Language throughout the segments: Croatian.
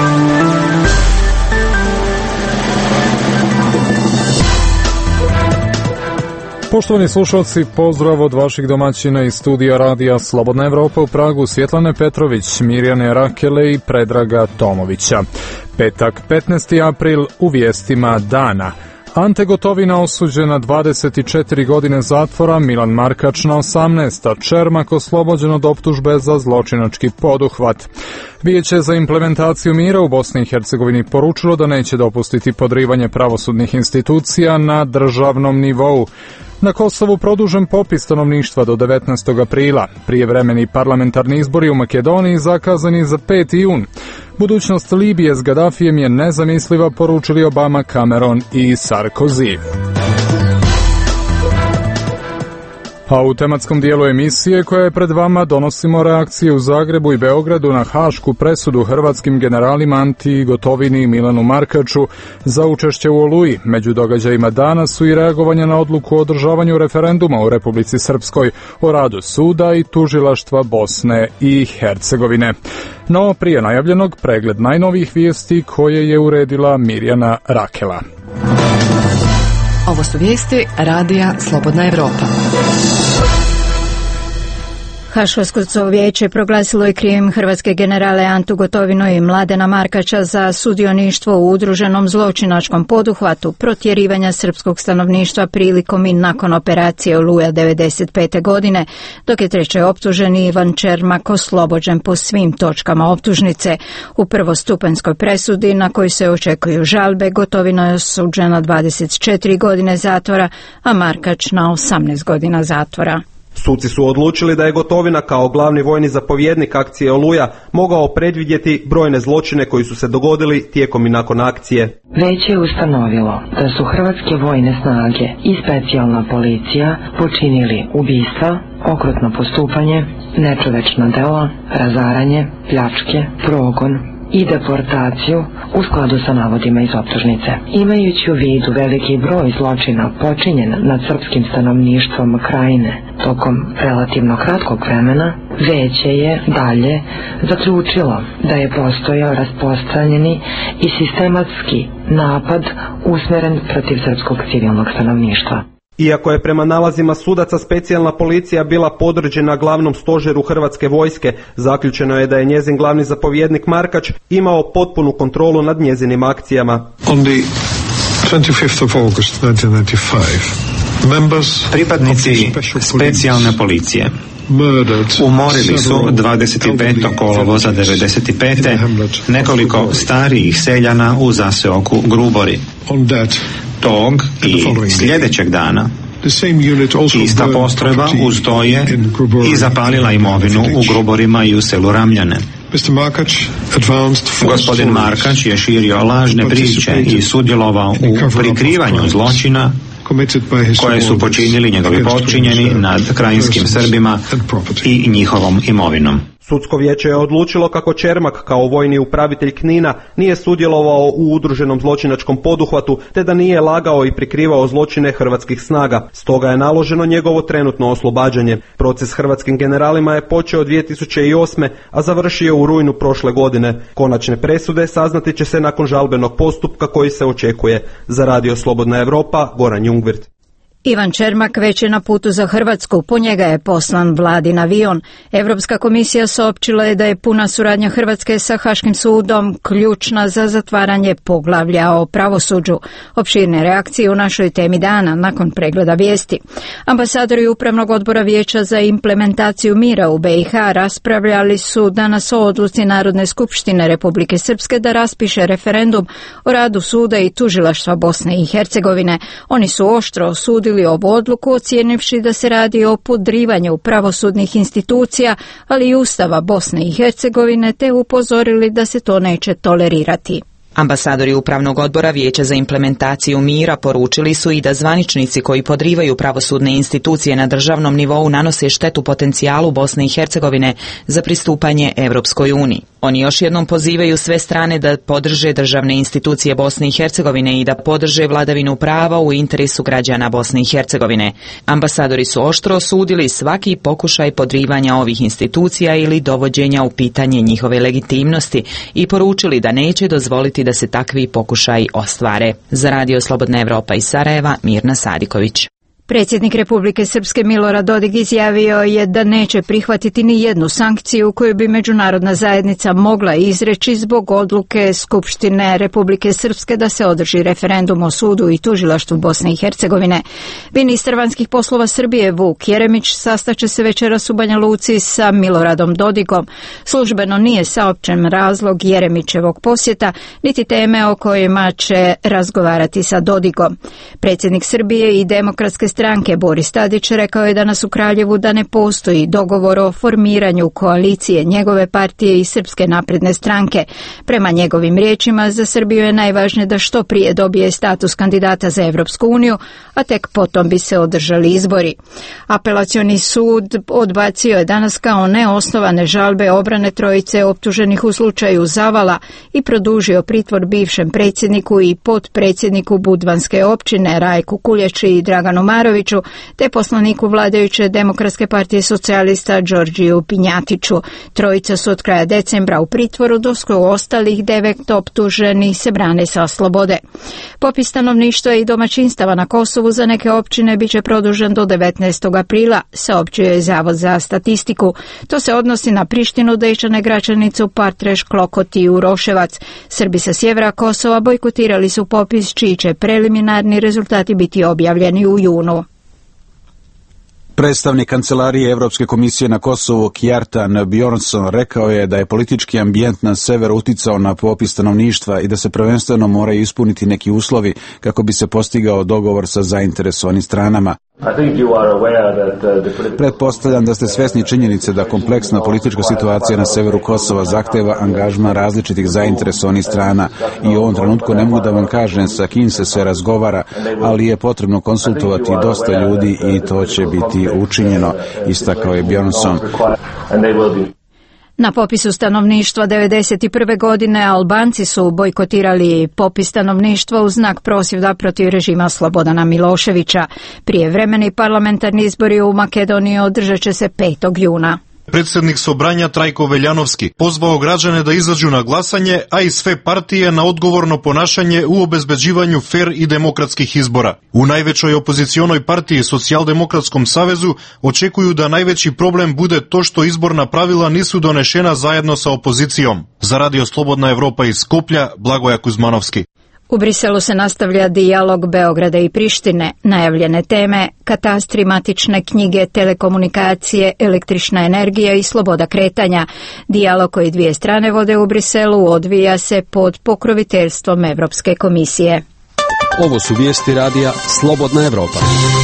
Poštovani slušalci, pozdrav od vaših domaćina iz studija radija Slobodna Evropa u Pragu, Svjetlane Petrović, Mirjane Rakele i Predraga Tomovića. Petak, 15. april, u vijestima dana. Ante Gotovina osuđen na 24 godine zatvora, Milan Markač na 18, a Čermak oslobođen od optužbe za zločinački poduhvat. Vijeće za implementaciju mira u Bosni i Hercegovini poručilo da neće dopustiti podrivanje pravosudnih institucija na državnom nivou. Na Kosovu produžen popis stanovništva do 19. aprila. Prijevremeni parlamentarni izbori u Makedoniji zakazani za 5. jun. Budućnost Libije s Gaddafijem je nezamisliva, poručili Obama, Cameron i Sarkozy. A u tematskom dijelu emisije koja je pred vama donosimo reakcije u Zagrebu i Beogradu na hašku presudu hrvatskim generalima Anti Gotovini i Milanu Markaču za učešće u Oluji. Među događajima dana su i reagovanja na odluku o održavanju referenduma u Republici Srpskoj o radu suda i tužilaštva Bosne i Hercegovine. No prije najavljenog pregled najnovijih vijesti koje je uredila Mirjana Rakela. Ovo su vijesti radija Slobodna Evropa. Haško sudsko vijeće proglasilo je krivim hrvatske generale Antu Gotovinu i Mladena Markača za sudioništvo u udruženom zločinačkom poduhvatu protjerivanja srpskog stanovništva prilikom i nakon operacije Oluja 1995. godine, dok je treći optuženi Ivan Čermak oslobođen po svim točkama optužnice. U prvostupanjskoj presudi na koju se očekuju žalbe, Gotovina je osuđen na 24 godine zatvora, a Markač na 18 godina zatvora. Suci su odlučili da je Gotovina kao glavni vojni zapovjednik akcije Oluja mogao predvidjeti brojne zločine koji su se dogodili tijekom i nakon akcije. Vijeće je ustanovilo da su hrvatske vojne snage i specijalna policija počinili ubistva, okrutno postupanje, nečovečna dela, razaranje, pljačke, progon i deportaciju u skladu sa navodima iz optužnice. Imajući u vidu veliki broj zločina počinjen nad srpskim stanovništvom krajine tokom relativno kratkog vremena, vijeće je dalje zaključilo da je postojao rasprostranjeni i sistematski napad usmjeren protiv srpskog civilnog stanovništva. Iako je prema nalazima sudaca specijalna policija bila podređena glavnom stožeru hrvatske vojske, zaključeno je da je njezin glavni zapovjednik Markač imao potpunu kontrolu nad njezinim akcijama. On the 25th of August 1995, pripadnici specijalne policije umorili su 25. kolovoza 1995. nekoliko starijih seljana u zaseoku Grubori. Tog i sljedećeg dana ista postrojba uz to je i zapalila imovinu u Gruborima i u selu Ramljane. Gospodin Markač je širio lažne priče i sudjelovao u prikrivanju zločina koje su počinili njegovi podčinjeni nad krajinskim Srbima i njihovom imovinom. Sudsko vijeće je odlučilo kako Čermak kao vojni upravitelj Knina nije sudjelovao u udruženom zločinačkom poduhvatu, te da nije lagao i prikrivao zločine hrvatskih snaga. Stoga je naloženo njegovo trenutno oslobađanje. Proces hrvatskim generalima je počeo 2008. a završio u rujnu prošle godine. Konačne presude saznati će se nakon žalbenog postupka koji se očekuje. Za Radio Slobodna Evropa, Goran Jungvirt. Ivan Čermak već je na putu za Hrvatsku, po njega je poslan vladin avion. Europska komisija saopćila je da je puna suradnja Hrvatske sa Haškim sudom ključna za zatvaranje poglavlja o pravosuđu. Opširne reakcije u našoj temi dana nakon pregleda vijesti. Ambasadori Upravnog odbora Vijeća za implementaciju mira u BiH raspravljali su danas o odluci Narodne skupštine Republike Srpske da raspiše referendum o radu suda i tužilaštva Bosne i Hercegovine. Oni su oštro osudili ovu odluku, ocijenivši da se radi o podrivanju pravosudnih institucija, ali i Ustava Bosne i Hercegovine, te upozorili da se to neće tolerirati. Ambasadori Upravnog odbora Vijeća za implementaciju mira poručili su i da zvaničnici koji podrivaju pravosudne institucije na državnom nivou nanose štetu potencijalu Bosne i Hercegovine za pristupanje Europskoj uniji. Oni još jednom pozivaju sve strane da podrže državne institucije Bosne i Hercegovine i da podrže vladavinu prava u interesu građana Bosne i Hercegovine. Ambasadori su oštro osudili svaki pokušaj podrivanja ovih institucija ili dovođenja u pitanje njihove legitimnosti i poručili da neće dozvoliti da se takvi pokušaji ostvare. Za Radio Slobodna Evropa iz Sarajeva, Mirna Sadiković. Predsjednik Republike Srpske Milorad Dodik izjavio je da neće prihvatiti ni jednu sankciju koju bi međunarodna zajednica mogla izreći zbog odluke Skupštine Republike Srpske da se održi referendum o sudu i tužilaštvu Bosne i Hercegovine. Ministar vanjskih poslova Srbije Vuk Jeremić sastaće se večeras u Banja Luci sa Miloradom Dodikom. Službeno nije saopćen razlog Jeremićevog posjeta, niti teme o kojima će razgovarati sa Dodikom. Predsjednik Srbije i Demokratske stranke Boris Tadić rekao je danas u Kraljevu da ne postoji dogovor o formiranju koalicije njegove partije i Srpske napredne stranke. Prema njegovim riječima, za Srbiju je najvažnije da što prije dobije status kandidata za Evropsku uniju, a tek potom bi se održali izbori. Apelacioni sud odbacio je danas kao neosnovane žalbe obrane trojice optuženih u slučaju Zavala i produžio pritvor bivšem predsjedniku i potpredsjedniku Budvanske općine Rajku Kulječi i Draganu Maroviću, te poslaniku vladajuće Demokratske partije socijalista Đorđiju Pinjatiću. Trojica su od kraja decembra u pritvoru, dok ostalih 9 optuženih se brane sa slobode. Popis stanovništva i domaćinstava na Kosovu za neke općine biće produžen do 19. aprila, saopćio je Zavod za statistiku. To se odnosi na Prištinu, Dečane, Gračanicu, Partreš, Klokot i Uroševac. Srbi sa sjevera Kosova bojkotirali su popis čiji će preliminarni rezultati biti objavljeni u junu. Predstavnik kancelarije Evropske komisije na Kosovu Kjartan Bjornsson rekao je da je politički ambijent na severu uticao na popis stanovništva i da se prvenstveno moraju ispuniti neki uslovi kako bi se postigao dogovor sa zainteresovanim stranama. Pretpostavljam da ste svjesni činjenice da kompleksna politička situacija na severu Kosova zahteva angažman različitih zainteresovanih strana i u ovom trenutku ne mogu da vam kažem sa kim se sve razgovara, ali je potrebno konsultovati dosta ljudi i to će biti učinjeno, istakao je Bjornsson. Na popisu stanovništva 1991. godine Albanci su bojkotirali popis stanovništva u znak prosvjeda protiv režima Slobodana Miloševića. Prijevremeni parlamentarni izbori u Makedoniji održat će se 5. juna. Predsjednik Sobranja Trajko Veljanovski pozvao građane da izađu na glasanje, a i sve partije na odgovorno ponašanje u obezbeđivanju fer i demokratskih izbora. U najvećoj opozicionoj partiji Socijaldemokratskom savezu očekuju da najveći problem bude to što izborna pravila nisu donešena zajedno sa opozicijom. Za Radio Slobodna Evropa iz Skoplja, Blagoja Kuzmanovski. U Briselu se nastavlja dijalog Beograda i Prištine. Najavljene teme: katastri, matične knjige, telekomunikacije, električna energija i sloboda kretanja. Dijalog koji dvije strane vode u Briselu odvija se pod pokroviteljstvom Evropske komisije. Ovo su vijesti radija Slobodna Evropa.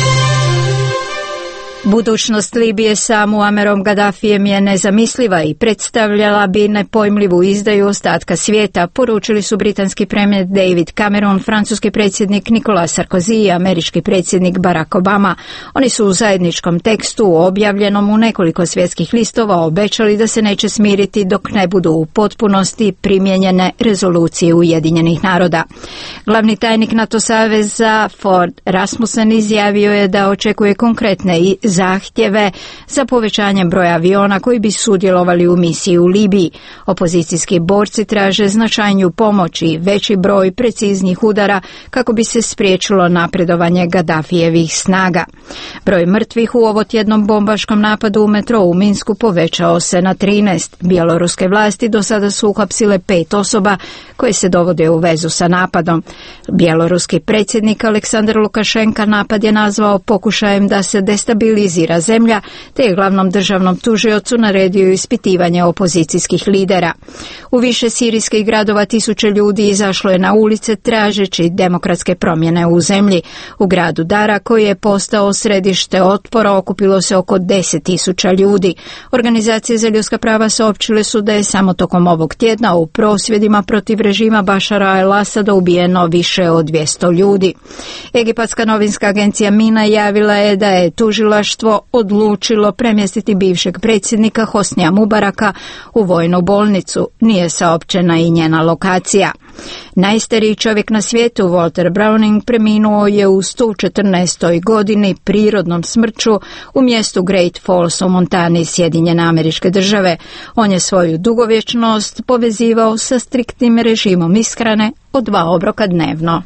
Budućnost Libije sa Muammerom Gaddafijem je nezamisliva i predstavljala bi nepojmljivu izdaju ostatka svijeta, poručili su britanski premijer David Cameron, francuski predsjednik Nicolas Sarkozy i američki predsjednik Barack Obama. Oni su u zajedničkom tekstu, objavljenom u nekoliko svjetskih listova, obećali da se neće smiriti dok ne budu u potpunosti primijenjene rezolucije Ujedinjenih naroda. Glavni tajnik NATO saveza Ford Rasmussen izjavio je da očekuje konkretne i zahtjeve za povećanjem broja aviona koji bi sudjelovali u misiji u Libiji. Opozicijski borci traže značajniju pomoć i veći broj preciznijih udara kako bi se spriječilo napredovanje Gaddafijevih snaga. Broj mrtvih u ovotjednom bombaškom napadu u metrou u Minsku povećao se na 13. Bjeloruske vlasti do sada su uhapsile 5 osoba koje se dovode u vezu sa napadom. Bjeloruski predsjednik Aleksandar Lukašenka napad je nazvao pokušajem da se destabilizira zemlja, te je glavnom državnom tužiocu naredio ispitivanje opozicijskih lidera. U više sirijskih gradova tisuće ljudi izašlo je na ulice tražeći demokratske promjene u zemlji. U gradu Dara, koji je postao središte otpora, okupilo se oko 10.000 ljudi. Organizacije za ljudska prava saopćile su da je samo tokom ovog tjedna u prosvjedima protiv režima Bašara al-Asada ubijeno više od 200 ljudi. Egipatska novinska agencija Mina javila je da je tužilaštvo predsjedništvo odlučilo premjestiti bivšeg predsjednika Hosnija Mubaraka u vojnu bolnicu. Nije saopćena i njena lokacija. Najstariji čovjek na svijetu, Walter Browning, preminuo je u 114. godini prirodnom smrću u mjestu Great Falls u Montani, Sjedinjene Američke Države. On je svoju dugovječnost povezivao sa striktnim režimom ishrane od 2 obroka dnevno.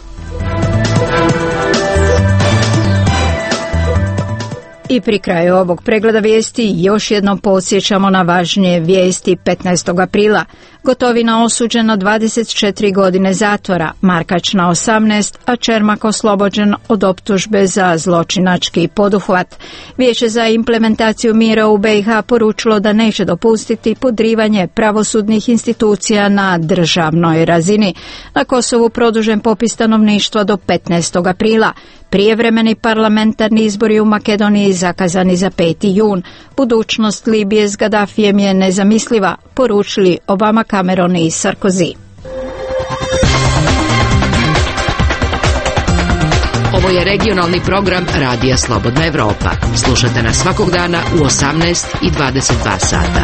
I pri kraju ovog pregleda vijesti još jednom podsjećamo na važnije vijesti. 15. aprila Gotovina osuđen na 24 godine zatvora, Markač na 18, a Čermak oslobođen od optužbe za zločinački poduhvat. Vijeće za implementaciju mira u BiH poručilo da neće dopustiti podrivanje pravosudnih institucija na državnoj razini. Na Kosovu produžen popis stanovništva do 15. aprila. Prijevremeni parlamentarni izbori u Makedoniji zakazani za 5. jun. Budućnost Libije s Gaddafijem je nezamisliva, poručili Obama, Cameron i Sarkozy. Ovo je regionalni program Radija Slobodna Evropa. Slušajte nas svakog dana u 18 i 22 sata.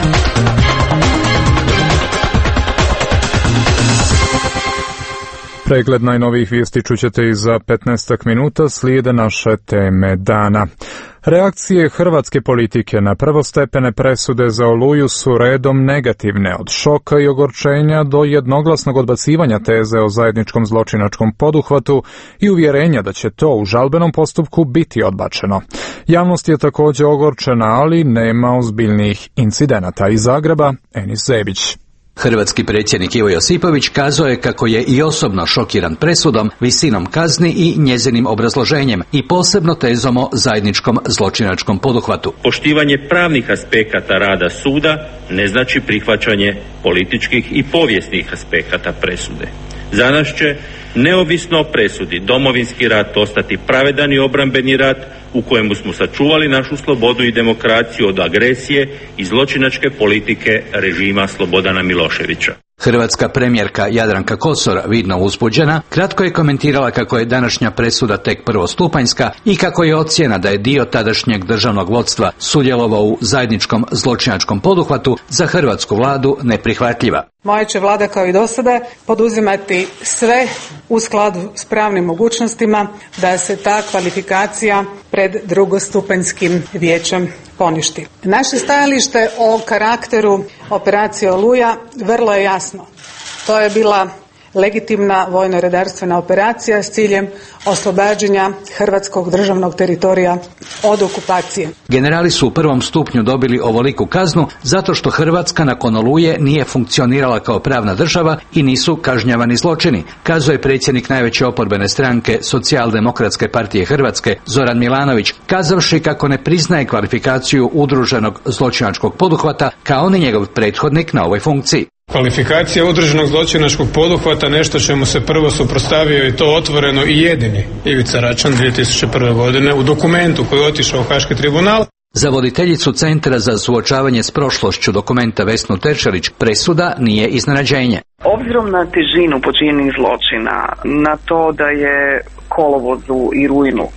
Pregled najnovijih vijesti čućete i za 15 minuta, slijede naše teme dana. Reakcije hrvatske politike na prvostepene presude za Oluju su redom negativne, od šoka i ogorčenja do jednoglasnog odbacivanja teze o zajedničkom zločinačkom poduhvatu i uvjerenja da će to u žalbenom postupku biti odbačeno. Javnost je također ogorčena, ali nema ozbiljnijih incidenata. Iz Zagreba, Enis Zebić. Hrvatski predsjednik Ivo Josipović kazao je kako je i osobno šokiran presudom, visinom kazni i njezinim obrazloženjem i posebno tezom o zajedničkom zločinačkom poduhvatu. Poštivanje pravnih aspekata rada suda ne znači prihvaćanje političkih i povijesnih aspekata presude. Za nas će, neovisno o presudi, Domovinski rat ostati pravedan i obrambeni rat u kojemu smo sačuvali našu slobodu i demokraciju od agresije i zločinačke politike režima Slobodana Miloševića. Hrvatska premijerka Jadranka Kosor, vidno uzbuđena, kratko je komentirala kako je današnja presuda tek prvostupanjska i kako je ocjena da je dio tadašnjeg državnog vodstva sudjelovao u zajedničkom zločinačkom poduhvatu za hrvatsku vladu neprihvatljiva. Moja će vlada kao i do sada poduzimati sve u skladu s pravnim mogućnostima da se ta kvalifikacija pred drugostupanjskim vijećem poništi. Naše stajalište o karakteru operacije Oluja vrlo je jasno. To je bila legitimna vojno-redarstvena operacija s ciljem oslobađanja hrvatskog državnog teritorija od okupacije. Generali su u prvom stupnju dobili ovoliku kaznu zato što Hrvatska nakon Oluje nije funkcionirala kao pravna država i nisu kažnjavani zločini, kazao je predsjednik najveće oporbene stranke Socijaldemokratske partije Hrvatske Zoran Milanović, kazavši kako ne priznaje kvalifikaciju udruženog zločinačkog poduhvata kao ni njegov prethodnik na ovoj funkciji. Kvalifikacija udruženog zločinačkog poduhvata nešto čemu se prvo suprotstavio i to otvoreno i jedini Ivica Račan 2001. godine u dokumentu koji je otišao u Haški tribunal. Za voditeljicu Centra za suočavanje s prošlošću dokumenta Vesnu Teršelić presuda nije iznenađenje. Obzirom na težinu počinjenih zločina, na to da je kolovozu i rujnu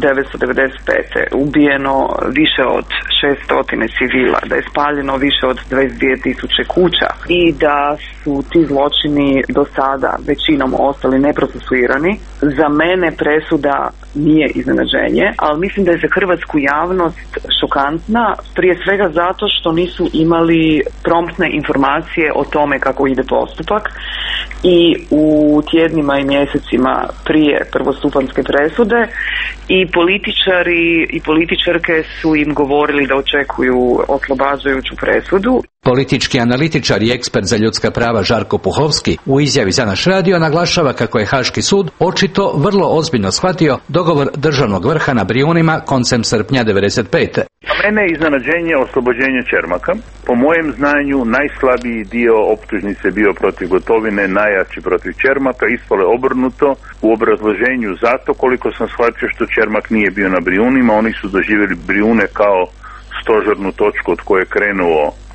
1995. ubijeno više od 600 civila, da je spaljeno više od 22.000 kuća i da su ti zločini do sada većinom ostali neprocesuirani. Za mene presuda nije iznenađenje, ali mislim da je za hrvatsku javnost šokantna, prije svega zato što nisu imali promptne informacije o tome kako ide postupak i u tjednima i mjesecima prije prvostupanjske presude i političari i političarke su im govorili da očekuju oslobađajuću presudu. Politički analitičar i ekspert za ljudska prava Žarko Puhovski u izjavi za naš radio naglašava kako je Haški sud očito vrlo ozbiljno shvatio dogovor državnog vrha na Brijunima koncem srpnja 1995. Za mene je iznenađenje oslobođenje Čermaka. Po mojem znanju najslabiji dio optužnice bio protiv Gotovine, najjači protiv Čermaka, ispalo je obrnuto u obrazloženju zato koliko sam shvatio što Čermak nije bio na Brijunima, oni su doživjeli Brijune kao stožernu točku od koje je krenuo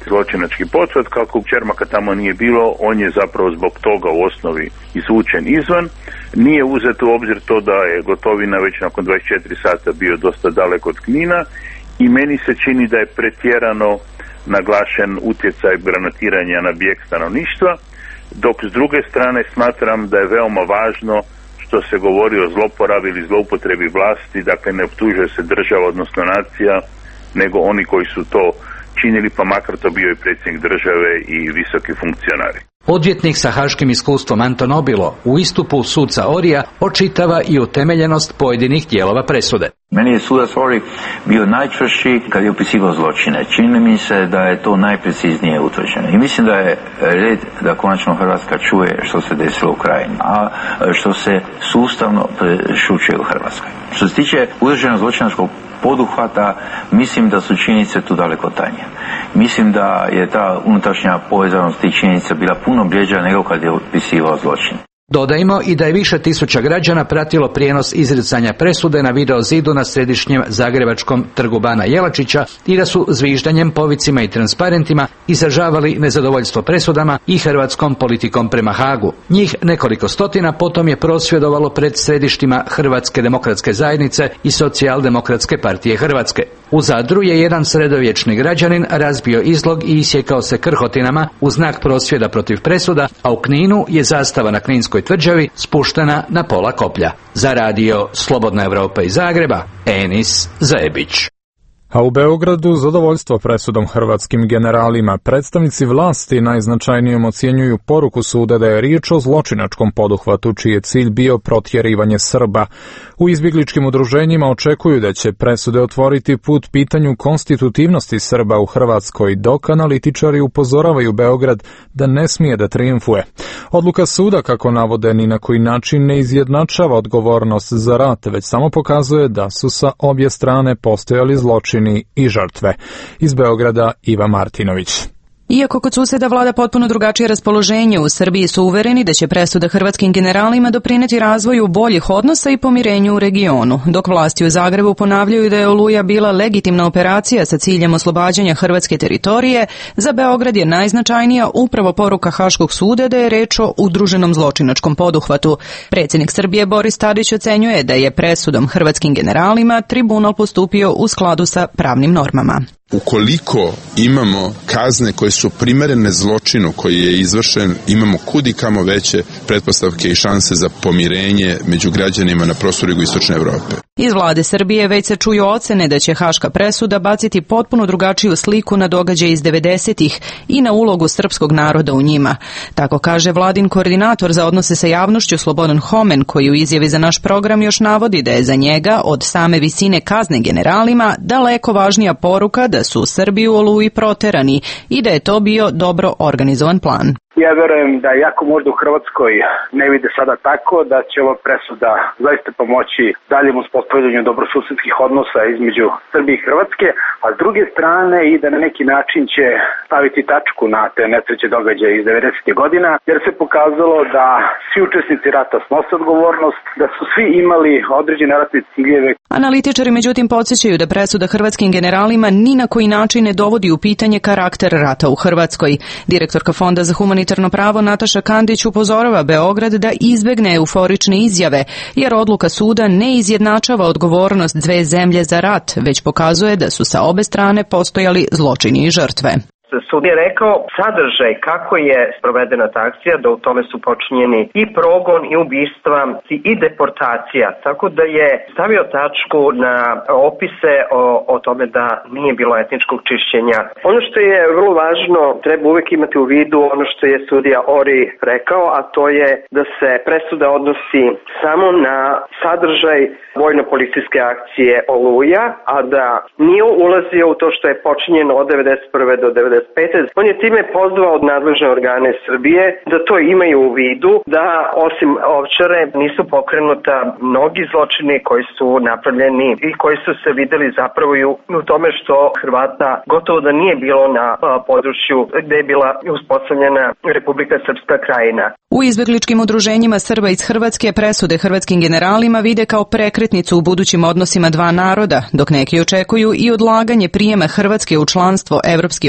zločinački pothvat. Kako Čermaka tamo nije bilo, on je zapravo zbog toga u osnovi izvučen izvan. Nije uzet u obzir to da je Gotovina već nakon 24 sata bio dosta daleko od Knina i meni se čini da je pretjerano naglašen utjecaj granatiranja na bijeg stanovništva, dok s druge strane smatram da je veoma važno što se govori o zloporabi ili zloupotrebi vlasti, dakle ne optužuje se država, odnosno nacija, nego oni koji su to činili, pa makar to bio i predsjednik države i visoki funkcionari. Odvjetnik sa haškim iskustvom Anton Obilo u istupu suca Orija očitava i utemeljenost pojedinih dijelova presude. Meni je sudac Ori bio najčvršći kad je opisivao zločine. Čini mi se da je to najpreciznije utvrđeno. I mislim da je red da konačno Hrvatska čuje što se desilo u Krajini, a što se sustavno prešućuje u Hrvatskoj. Što se tiče udruženog zločinačkog poduhvata, mislim da su činjenice tu daleko tanje. Mislim da je ta unutrašnja povezanost tih činjenica bila puno bljeđa nego kad je opisivao zločin. Dodajmo i da je više tisuća građana pratilo prijenos izricanja presude na video zidu na središnjem zagrebačkom trgu Bana Jelačića i da su zviždanjem, povicima i transparentima izražavali nezadovoljstvo presudama i hrvatskom politikom prema Hagu. Njih nekoliko stotina potom je prosvjedovalo pred središtima Hrvatske demokratske zajednice i Socijaldemokratske partije Hrvatske. U Zadru je jedan sredovječni građanin razbio izlog i isjekao se krhotinama u znak prosvjeda protiv presuda, a u Kninu je zastava na Kninskoj tvrđavi spuštena na pola koplja. Za radio Slobodna Evropa iz Zagreba, Enis Zajebić. A u Beogradu zadovoljstvo presudom hrvatskim generalima. Predstavnici vlasti najznačajnijom ocjenjuju poruku suda da je riječ o zločinačkom poduhvatu čiji je cilj bio protjerivanje Srba. U izbjegličkim udruženjima očekuju da će presude otvoriti put pitanju konstitutivnosti Srba u Hrvatskoj, dok analitičari upozoravaju Beograd da ne smije da trijumfuje. Odluka suda, kako navode, ni na koji način ne izjednačava odgovornost za rat, već samo pokazuje da su sa obje strane postojali zločini i žrtve. Iz Beograda Iva Martinović. Iako kod susjeda vlada potpuno drugačije raspoloženje, u Srbiji su uvereni da će presuda hrvatskim generalima doprinijeti razvoju boljih odnosa i pomirenju u regionu, dok vlasti u Zagrebu ponavljaju da je Oluja bila legitimna operacija sa ciljem oslobađanja hrvatske teritorije. Za Beograd je najznačajnija upravo poruka Haškog suda da je reč o udruženom zločinačkom poduhvatu. Predsjednik Srbije Boris Tadić ocenjuje da je presudom hrvatskim generalima tribunal postupio u skladu sa pravnim normama. Ukoliko imamo kazne koje su primerene zločinu koji je izvršen, imamo kudikamo veće pretpostavke i šanse za pomirenje među građanima na prostoru jugoistočne Evrope. Iz vlade Srbije već se čuju ocene da će haška presuda baciti potpuno drugačiju sliku na događaje iz 90-ih i na ulogu srpskog naroda u njima. Tako kaže vladin koordinator za odnose sa javnošću Slobodan Homen, koji u izjavi za naš program još navodi da je za njega od same visine kazne generalima daleko važnija poruka da su Srbi u Oluji proterani i da je to bio dobro organizovan plan. Ja verujem da jako možda u Hrvatskoj ne vide sada tako da će ova presuda zaista pomoći daljem uspostavljanju dobrosusedskih odnosa između Srbije i Hrvatske, a s druge strane i da na neki način će staviti tačku na te nesreće događaje iz 90. godina, jer se pokazalo da svi učesnici rata snose odgovornost, da su svi imali određene ratne ciljeve. Analitičari međutim podsjećaju da presuda hrvatskim generalima ni na koji način ne dovodi u pitanje karakter rata u Hrvatskoj. Direktorka Fonda za humanitarno pravo Nataša Kandić upozorava Beograd da izbegne euforične izjave, jer odluka suda ne izjednačava odgovornost dve zemlje za rat, već pokazuje da su sa obe strane postojali zločini i žrtve. Sud je rekao sadržaj kako je sprovedena ta akcija, da u tome su počinjeni i progon i ubistva i deportacija, tako da je stavio tačku na opise o tome da nije bilo etničkog čišćenja. Ono što je vrlo važno, treba uvijek imati u vidu ono što je sudija Ori rekao, a to je da se presuda odnosi samo na sadržaj vojno-policijske akcije Oluja, a da nije ulazio u to što je počinjeno od 1991. do 1995. On je time pozvao nadležne organe Srbije da to imaju u vidu, da osim Ovčare nisu pokrenuta mnogi zločini koji su napravljeni i koji su se videli zapravo i u tome što Hrvata gotovo da nije bilo na području gde je bila uspostavljena Republika Srpska Krajina. U izbegličkim udruženjima Srba iz Hrvatske presude hrvatskim generalima vide kao prekretnicu u budućim odnosima dva naroda, dok neki očekuju i odlaganje prijema Hrvatske u članstvo Evropske unije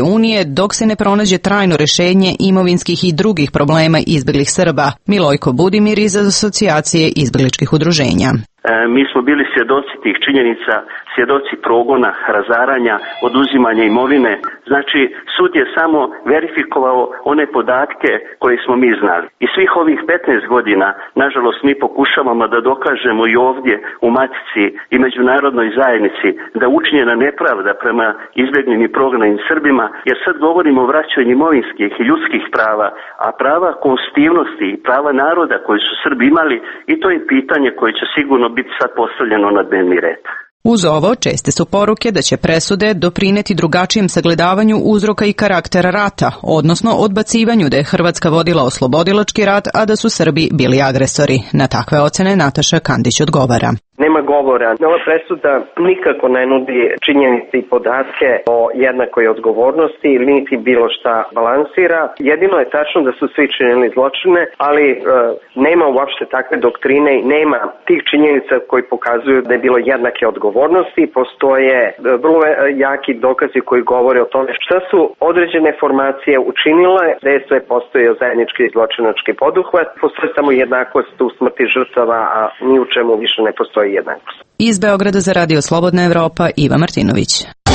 zemlje dok se ne pronađe trajno rješenje imovinskih i drugih problema izbjeglih Srba. Milojko Budimir iz Asocijacije izbjegličkih udruženja. Mi smo bili svjedoci tih činjenica, svjedoci progona, razaranja, oduzimanja imovine. Znači, sud je samo verifikovao one podatke koje smo mi znali. I svih ovih 15 godina, nažalost, mi pokušavamo da dokažemo i ovdje u Matici i međunarodnoj zajednici da učinjena nepravda prema izbjeglim i prognanim Srbima, jer sad govorimo o vraćanju imovinskih i ljudskih prava, a prava konstitutivnosti i prava naroda koji su Srbi imali, i to je pitanje koje će sigurno biti sad postavljeno na dnevni red. Uz ovo česte su poruke da će presude doprineti drugačijem sagledavanju uzroka i karaktera rata, odnosno odbacivanju da je Hrvatska vodila oslobodilački rat, a da su Srbi bili agresori. Na takve ocene Nataša Kandić odgovara. Nema govora. Ova presuda nikako ne nudi činjenice i podatke o jednakoj odgovornosti ili niti bilo šta balansira. Jedino je tačno da su svi činili zločine, ali nema uopšte takve doktrine i nema tih činjenica koji pokazuju da je bilo jednake odgovornosti. Postoje vrlo jaki dokazi koji govore o tome šta su određene formacije učinile, da je sve postojao zajednički zločinački poduhvat. Postoje samo jednakost u smrti žrtava, a ni u čemu više ne postoji jednakost. Iz Beograda za Radio Slobodna Evropa, Iva Martinović.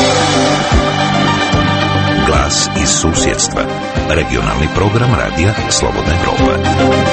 Glas iz susjedstva. Regionalni program Radija Slobodna Evropa.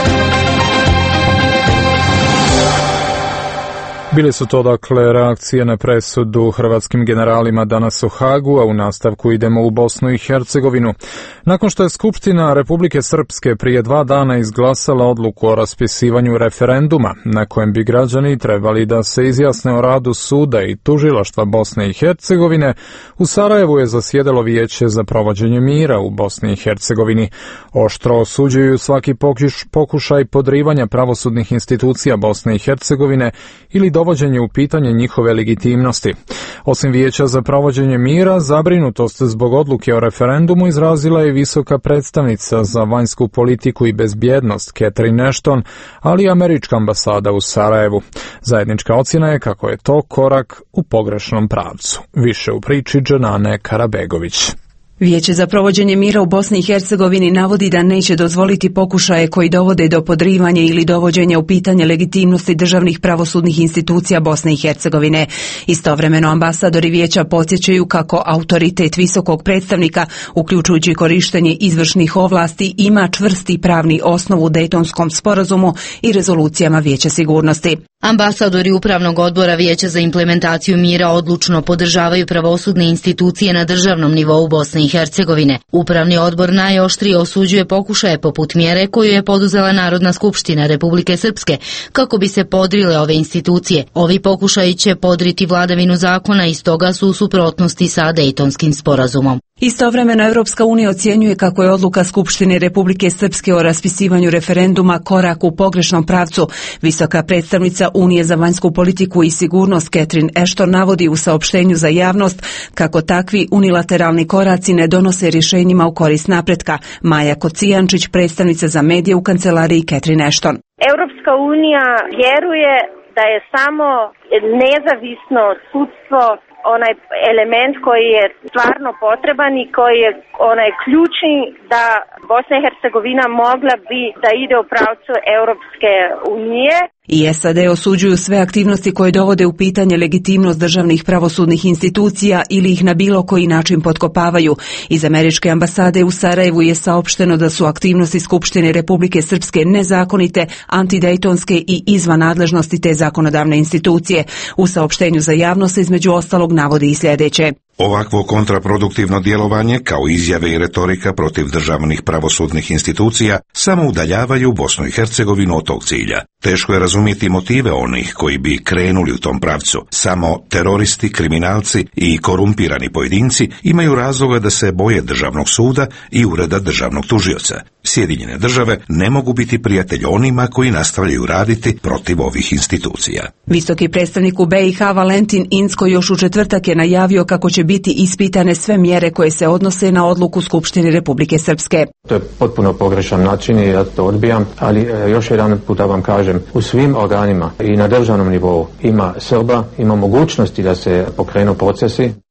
Bili su to dakle reakcije na presudu hrvatskim generalima danas u Hagu, a u nastavku idemo u Bosnu i Hercegovinu. Nakon što je Skupština Republike Srpske prije 2 dana izglasala odluku o raspisivanju referenduma, na kojem bi građani trebali da se izjasne o radu suda i tužilaštva Bosne i Hercegovine, u Sarajevu je zasjedalo Vijeće za provođenje mira u Bosni i Hercegovini. Oštro osuđuju svaki pokušaj podrivanja pravosudnih institucija Bosne i Hercegovine ili dovođenje u pitanje njihove legitimnosti. Osim Vijeća za provođenje mira, zabrinutost zbog odluke o referendumu izrazila je visoka predstavnica za vanjsku politiku i bezbjednost Catherine Ashton, ali i američka ambasada u Sarajevu. Zajednička ocjena je kako je to korak u pogrešnom pravcu. Više u priči Džanane Karabegović. Vijeće za provođenje mira u Bosni i Hercegovini navodi da neće dozvoliti pokušaje koji dovode do podrivanja ili dovođenja u pitanje legitimnosti državnih pravosudnih institucija Bosne i Hercegovine. Istovremeno ambasadori vijeća podsjećaju kako autoritet visokog predstavnika, uključujući korištenje izvršnih ovlasti, ima čvrsti pravni osnov u Dejtonskom sporazumu i rezolucijama Vijeća sigurnosti. Ambasadori Upravnog odbora Vijeća za implementaciju mira odlučno podržavaju pravosudne institucije na državnom nivou Bosne i Hercegovine. Upravni odbor najoštrije osuđuje pokušaje poput mjere koju je poduzela Narodna skupština Republike Srpske kako bi se podrile ove institucije. Ovi pokušaji će podriti vladavinu zakona i stoga su u suprotnosti sa Dejtonskim sporazumom. Istovremeno Evropska unija ocjenjuje kako je odluka Skupštine Republike Srpske o raspisivanju referenduma korak u pogrešnom pravcu. Visoka predstavnica Unije za vanjsku politiku i sigurnost Catherine Ashton navodi u saopštenju za javnost kako takvi unilateralni koraci ne donose rješenjima u korist napretka. Maja Kocijančić, predstavnica za medije u kancelariji Catherine Ashton. Evropska unija vjeruje da je samo nezavisno sudstvo onaj element koji je stvarno potreban i koji je onaj ključni da Bosna i Hercegovina mogla bi da ide u pravcu Europske unije. I SAD osuđuju sve aktivnosti koje dovode u pitanje legitimnost državnih pravosudnih institucija ili ih na bilo koji način potkopavaju. Iz američke ambasade u Sarajevu je saopšteno da su aktivnosti Skupštine Republike Srpske nezakonite, antidejtonske i izvan nadležnosti te zakonodavne institucije. U saopštenju za javnost između ostalog navodi i sljedeće. Ovakvo kontraproduktivno djelovanje, kao izjave i retorika protiv državnih pravosudnih institucija, samo udaljavaju Bosnu i Hercegovinu od tog cilja. Teško je razumjeti motive onih koji bi krenuli u tom pravcu. Samo teroristi, kriminalci i korumpirani pojedinci imaju razloga da se boje državnog suda i ureda državnog tužioca. Sjedinjene države ne mogu biti prijatelj onima koji nastavljaju raditi protiv ovih institucija. Visoki predstavnik u BiH Valentin Incko još u četvrtak je najavio kako će biti ispitane sve mjere koje se odnose na odluku Skupštine Republike Srpske. To je potpuno pogrešan način i ja to odbijam, ali još jedan puta vam kažem, u svim organima i na državnom nivou ima Srba, ima mogućnosti da se pokrenu procesi.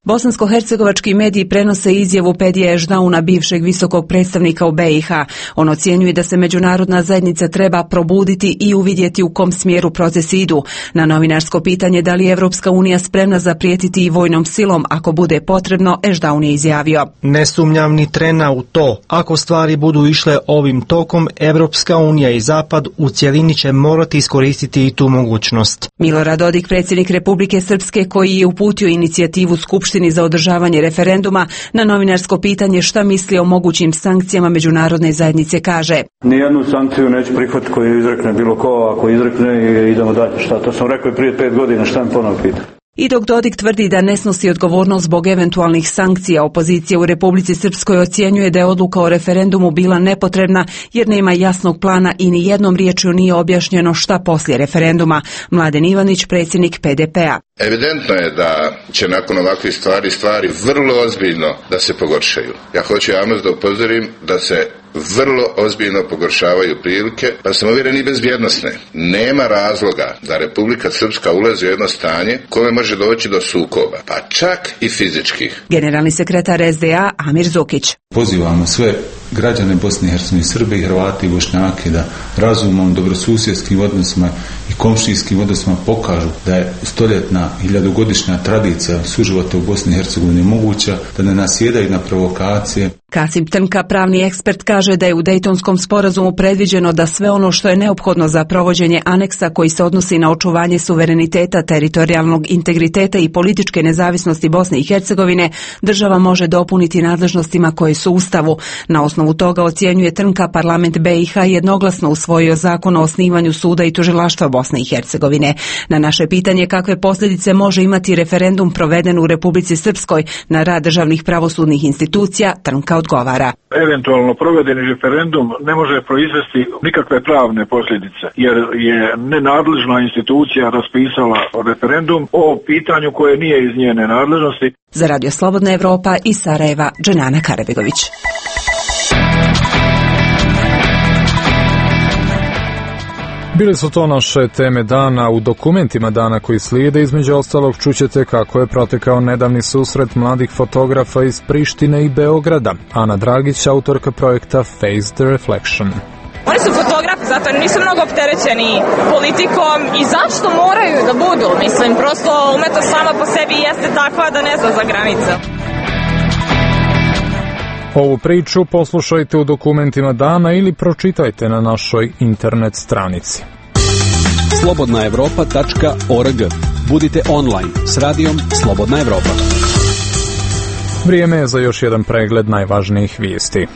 Bosansko-hercegovački mediji prenose izjavu Pedija Ešdauna, bivšeg visokog predstavnika u BiH. On ocjenjuje da se međunarodna zajednica treba probuditi i uvidjeti u kom smjeru procesi idu. Na novinarsko pitanje da li je Evropska unija spremna zaprijetiti i vojnom silom ako bude potrebno, Ešdaun je izjavio: Ne sumnjam ni trena u to. Ako stvari budu išle ovim tokom, Evropska unija i Zapad u cjelini će morati iskoristiti i tu mogućnost. Milorad Dodik, predsjednik Republike Srpske, koji je uputio inicijativu Skupštini za održavanje referenduma, na novinarsko pitanje šta misli o mogućim sankcijama međunarodne zajednice kaže: Nijednu sankciju neću prihvatiti koju izrekne bilo ko, ako izrekne idemo dalje. Šta, to sam rekao i prije 5 godina, šta mi ponovno pita. I dok Dodik tvrdi da ne snosi odgovornost zbog eventualnih sankcija, opozicija u Republici Srpskoj ocjenjuje da je odluka o referendumu bila nepotrebna jer nema jasnog plana i ni jednom riječju nije objašnjeno šta poslije referenduma. Mladen Ivanić, predsjednik PDP-a: Evidentno je da će nakon ovakvih stvari vrlo ozbiljno da se pogoršaju. Ja hoću javnost da upozorim da se vrlo ozbiljno pogoršavaju prilike, pa sam uvjeren i bezbjednosne. Nema razloga da Republika Srpska ulazi u jedno stanje kome može doći do sukoba, pa čak i fizičkih. Generalni sekretar SDA Amir Zukić: Pozivamo sve građane Bosne i Hercegovine, Srbe i Hrvati i Bošnjake da razumom, dobrosusjedskim odnosima i komšijskim odnosima pokažu da je stoljetna, hiljadugodišnja tradicija suživota u Bosni i Hercegovini moguća, da ne nasjedaju na provokacije. Kasim Trnka, pravni ekspert, kaže da je u Dejtonskom sporazumu predviđeno da sve ono što je neophodno za provođenje aneksa koji se odnosi na očuvanje suvereniteta, teritorijalnog integriteta i političke nezavisnosti Bosne i Hercegovine država može dopuniti nadležnostima koje su u Ustavu. Na osnovu toga, ocjenjuje Trnka, parlament BiH jednoglasno usvojio zakon o osnivanju suda i tužilaštva Bosne i Hercegovine. Na naše pitanje kakve posljedice može imati referendum proveden u Republici Srpskoj na rad državnih pravosudnih institucija, Trnka odgovara: Eventualno provedeni referendum ne može proizvesti nikakve pravne posljedice, jer je nenadležna institucija raspisala referendum o pitanju koje nije iz njene nadležnosti. Za Radio Slobodna Evropa iz Sarajeva, Dženana Karabegović. Bili su to naše teme dana. U dokumentima dana koji slijede, između ostalog, čućete kako je protekao nedavni susret mladih fotografa iz Prištine i Beograda. Ana Dragić, autorka projekta Face the Reflection. Oni su fotografi, zato nisu mnogo opterećeni politikom i zašto moraju da budu? Mislim, prosto umetnost sama po sebi jeste takva da ne zna za granice. Ovu priču poslušajte u dokumentima dana ili pročitajte na našoj internet stranici. slobodnaevropa.org. Budite online s radijom Slobodna Evropa. Vrijeme je za još jedan pregled najvažnijih vijesti.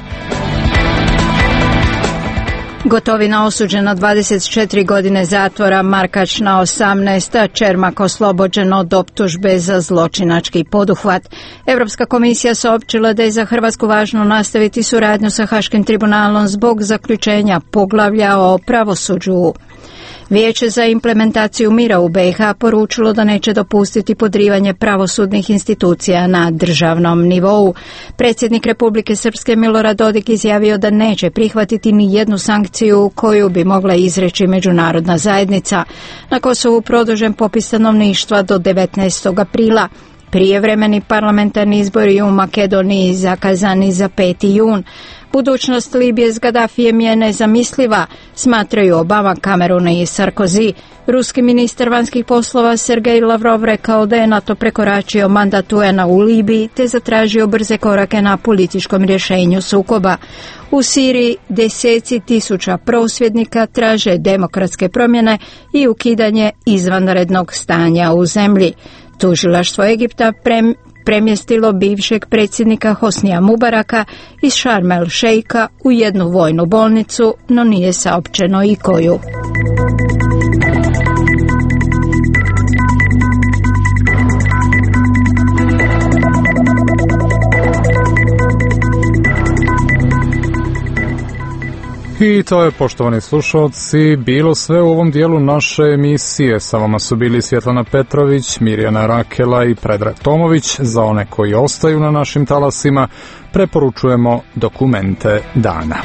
Gotovina osuđen na 24 godine zatvora, Markač na 18, a Čermak oslobođen od optužbe za zločinački poduhvat. Europska komisija saopćila da je za Hrvatsku važno nastaviti suradnju sa Haškim tribunalom zbog zaključenja poglavlja o pravosuđu. Vijeće za implementaciju mira u BiH poručilo da neće dopustiti podrivanje pravosudnih institucija na državnom nivou. Predsjednik Republike Srpske Milorad Dodik izjavio da neće prihvatiti ni jednu sankciju koju bi mogla izreći međunarodna zajednica. Na Kosovu produžen popis stanovništva do 19. aprila. Prijevremeni parlamentarni izbori u Makedoniji zakazani za 5. jun. Budućnost Libije s Gaddafijem je nezamisliva, smatraju Obama, Cameron i Sarkozy. Ruski ministar vanjskih poslova Sergej Lavrov rekao da je NATO prekoračio mandat UN-a u Libiji te zatražio brze korake na političkom rješenju sukoba. U Siriji deseci tisuća prosvjednika traže demokratske promjene i ukidanje izvanrednog stanja u zemlji. Tužilaštvo Egipta premjestilo bivšeg predsjednika Hosnija Mubaraka iz Šarm el Šeika u jednu vojnu bolnicu, no nije saopćeno i koju. I to je, poštovani slušalci, bilo sve u ovom dijelu naše emisije. Sa vama su bili Svjetlana Petrović, Mirjana Rakela i Predrag Tomović. Za one koji ostaju na našim talasima, preporučujemo dokumente dana.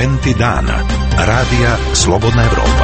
Dokumenti dana. Radija Slobodna Evropa.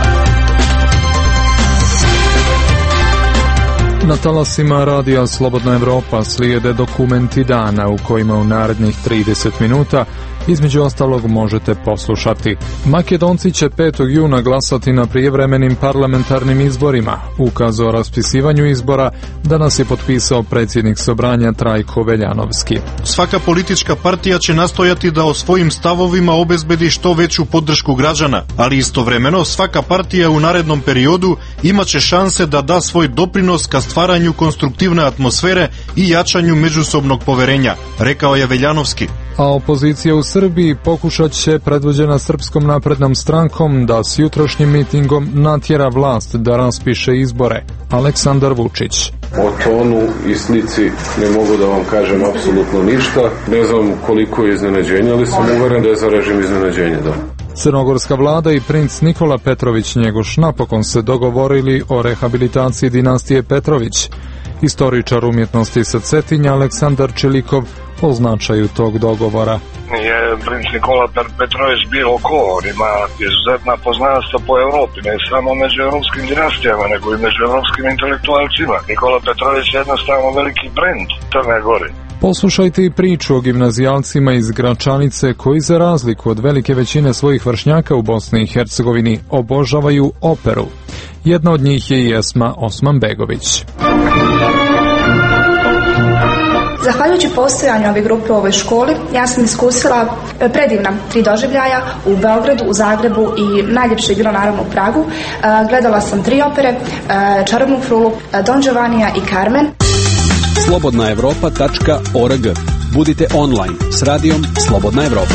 Na talasima Radija Slobodna Evropa slijede Dokumenti dana u kojima u narednih 30 minuta između ostalog možete poslušati. Makedonci će 5. juna glasati na prijevremenim parlamentarnim izborima. Ukaz o raspisivanju izbora danas je potpisao predsjednik Sobranja Trajko Veljanovski. Svaka politička partija će nastojati da o svojim stavovima obezbedi što veću podršku građana, ali istovremeno svaka partija u narednom periodu imaće šanse da da svoj doprinos ka stvaranju konstruktivne atmosfere i jačanju međusobnog poverenja, rekao je Veljanovski. A opozicija u Srbiji pokušat će, predvođena Srpskom naprednom strankom, da s jutrošnjim mitingom natjera vlast da raspiše izbore. Aleksandar Vučić. O tonu i slici ne mogu da vam kažem apsolutno ništa. Ne znam koliko je iznenađenje, ali sam uveren da je za režim iznenađenje, da. Crnogorska vlada i princ Nikola Petrović Njegoš napokon se dogovorili o rehabilitaciji dinastije Petrović. Istoričar umjetnosti sa Cetinja Aleksandar Čelikov o značaju tog dogovora. Nije princ Nikola Petrović bilo ko, on ima izuzetna poznanstva po Evropi, ne samo među evropskim dinastijama, nego i među evropskim intelektualcima. Nikola Petrović je jednostavno veliki brend Crne Gore. Poslušajte i priču o gimnazijalcima iz Gračanice koji za razliku od velike većine svojih vršnjaka u Bosni i Hercegovini obožavaju operu. Jedna od njih je i Esma Osmanbegović. Zahvaljujući postojanju ove grupe u ovoj školi, ja sam iskusila predivna 3 doživljaja u Beogradu, u Zagrebu i najljepše je bilo naravno u Pragu. Gledala sam 3 opere, Čarobnu frulu, Don Giovannija i Carmen. slobodnaevropa.org. Budite online s radijom Slobodna Evropa.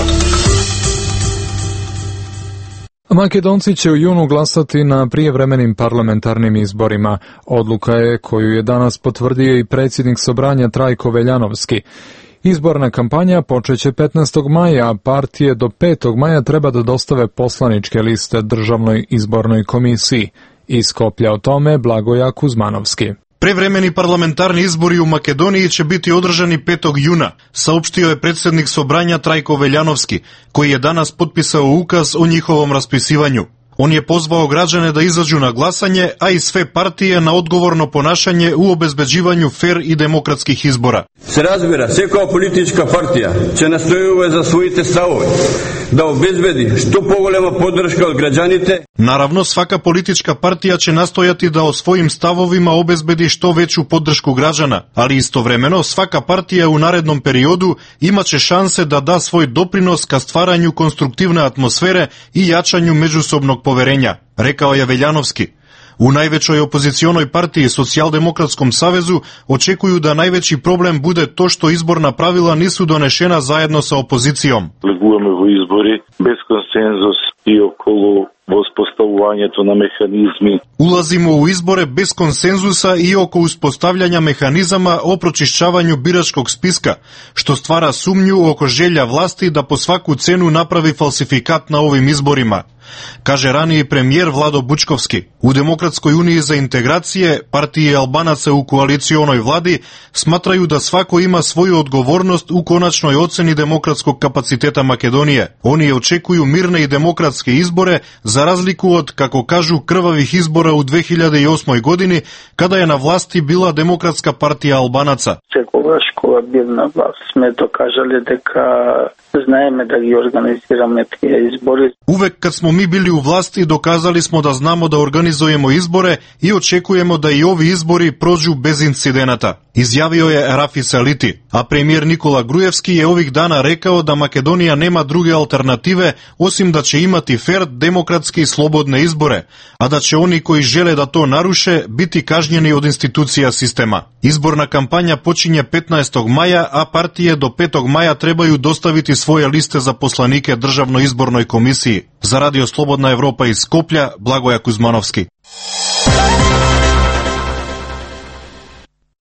Makedonci će u junu glasati na prijevremenim parlamentarnim izborima. Odluka je koju je danas potvrdio i predsjednik Sobranja Trajko Veljanovski. Izborna kampanja počeće 15. maja, a partije do 5. maja treba da dostave poslaničke liste Državnoj izbornoj komisiji. Iz Skoplja o tome Blagoja Kuzmanovski. Prevremeni parlamentarni izbori u Makedoniji će biti održani 5. juna, saopštio je predsjednik Sobranja Trajko Veljanovski, koji je danas potpisao ukaz o njihovom raspisivanju. On je pozvao građane da izađu na glasanje, a i sve partije na odgovorno ponašanje u obezbeđivanju fer i demokratskih izbora. Se razbira, svaka politička partija će nastojati za svojite stavove, da obezbedi što povoljama podrška od građanite. Naravno, svaka politička partija će nastojati da o svojim stavovima obezbedi što veću podršku građana, ali istovremeno svaka partija u narednom periodu imaće šanse da da svoj doprinos ka stvaranju konstruktivne atmosfere i jačanju međusobnog poverenja, rekao je Veljanovski. U najvećoj opozicionoj partiji Socijaldemokratskom savezu očekuju da najveći problem bude to što izborna pravila nisu donešena zajedno sa opozicijom. Legujemo u izbori bez konsenzus i okolo uspostavljanja na mehanizmi. Ulazimo u izbore bez konsenzusa i oko uspostavljanja mehanizama o pročišćavanju biračkog spiska, što stvara sumnju oko želja vlasti da po svaku cenu napravi falsifikat na ovim izborima, kaže raniji premijer Vlado Bučkovski. U Demokratskoj uniji za integracije, partije Albanaca u koalicionoj vladi smatraju da svako ima svoju odgovornost u konačnoj oceni demokratskog kapaciteta Makedonije. Oni očekuju mirne i demokratske izbore, za razliku od, kako kažu, krvavih izbora u 2008. godini, kada je na vlasti bila Demokratska partija Albanaca. Uvek kad smo mi bili u vlasti, dokazali smo da znamo da organizujemo izbore i očekujemo da i ovi izbori prođu bez incidenata, izjavio je Rafi Saliti. A premijer Nikola Grujevski je ovih dana rekao da Makedonija nema druge alternative osim da će imati fer, demokratski i slobodne izbore, a da će oni koji žele da to naruše biti kažnjeni od institucija sistema. Izborna kampanja počinje 15. maja, a partije do 5. maja trebaju dostaviti svoje liste za poslanike Državnoj izbornoj komisiji. Za Radio Slobodna Evropa iz Skoplja, Skoplja, Blagoja Kuzmanovski.